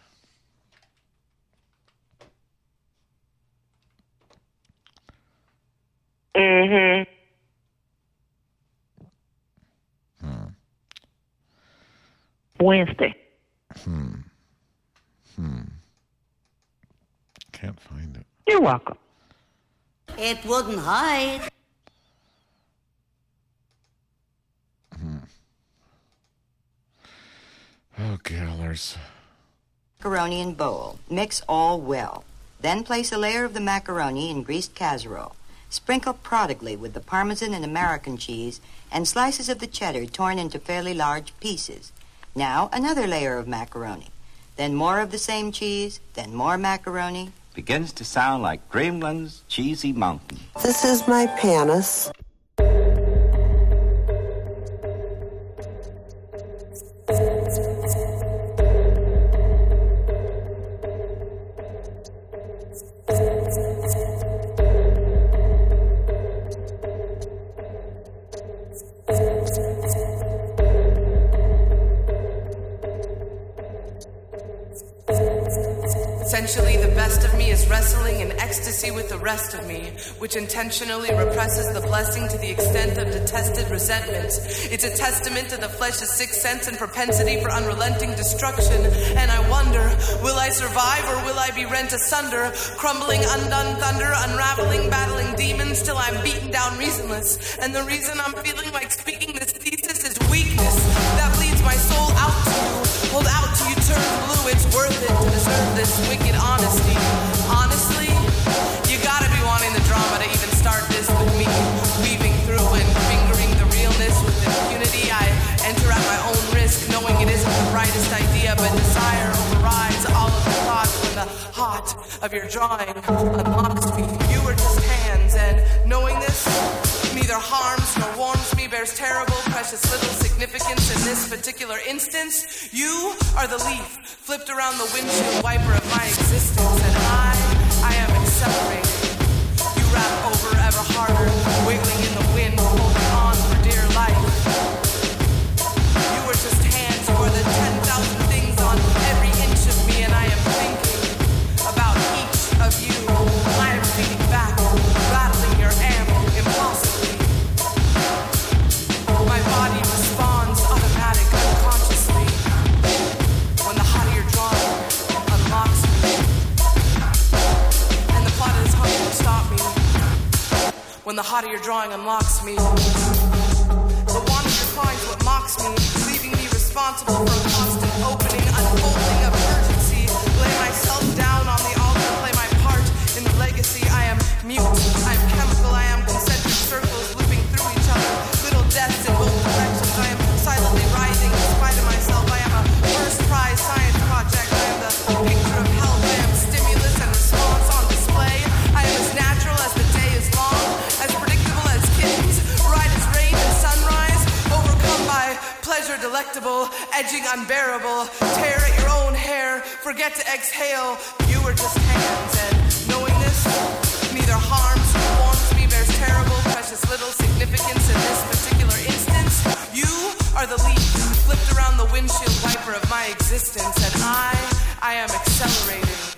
Mm-hmm. Wednesday. Can't find it. You're welcome. It wouldn't hide. Oh, Gellers. Macaroni in bowl. Mix all well. Then place a layer of the macaroni in greased casserole. Sprinkle prodigally with the Parmesan and American cheese and slices of the cheddar torn into fairly large pieces. Now another layer of macaroni. Then more of the same cheese, then more macaroni. Begins to sound like Gremlin's Cheesy Mountain. This is my panis. Essentially, the best of me is wrestling in ecstasy with the rest of me, which intentionally represses the blessing to the extent of detested resentment. It's a testament to the flesh's sixth sense and propensity for unrelenting destruction. And I wonder, will I survive or will I be rent asunder, crumbling undone thunder, unraveling, battling demons till I'm beaten down reasonless. And the reason I'm feeling like speaking this thesis is weakness that bleeds my soul out to you. Hold out till you turn blue. It's worth it to deserve this wicked honesty. Honestly, you gotta be wanting the drama to even start this with me. Weaving through and fingering the realness with impunity. I enter at my own risk, knowing it isn't the brightest idea, but desire overrides all of the thoughts when the heart of your drawing unlocks me. You were just hands, and knowing this neither harms nor warms me, bears terrible, precious little significance in this particular instance. You are the leaf flipped around the windshield wiper of my existence, and I, I am accelerating. You wrap over ever harder, wiggling in the wind, holding on for dear life. You are just hands, you are the ten thousand things on every inch of me, and I am thinking about each of you. I am feeding back, rattling your amp impulsively. My body responds automatic, unconsciously, when the hot of your drawing unlocks me. And the plot is hungry to stop me. When the hot of your drawing unlocks me. The wanderer finds what mocks me, leaving me responsible for a constant opening, unfolding of urgency. Lay myself down on the altar, play my part in the legacy. I am mute, I am chemical, I am concentric circles looping through each other. Little deaths in both directions. I am silently rising in spite of myself. I am a first prize science project. I am the picture of health. I am stimulus and response on display. I am as natural as the day is long, as predictable as kittens, bright as rain and sunrise, overcome by pleasure delectable, edging unbearable. Tear at your own hair, forget to exhale. You are just hands, and knowing this neither harms nor warms me, bears terrible, precious little significance in this particular instance. You are the leaf flipped around the windshield wiper of my existence, and I, I am accelerating.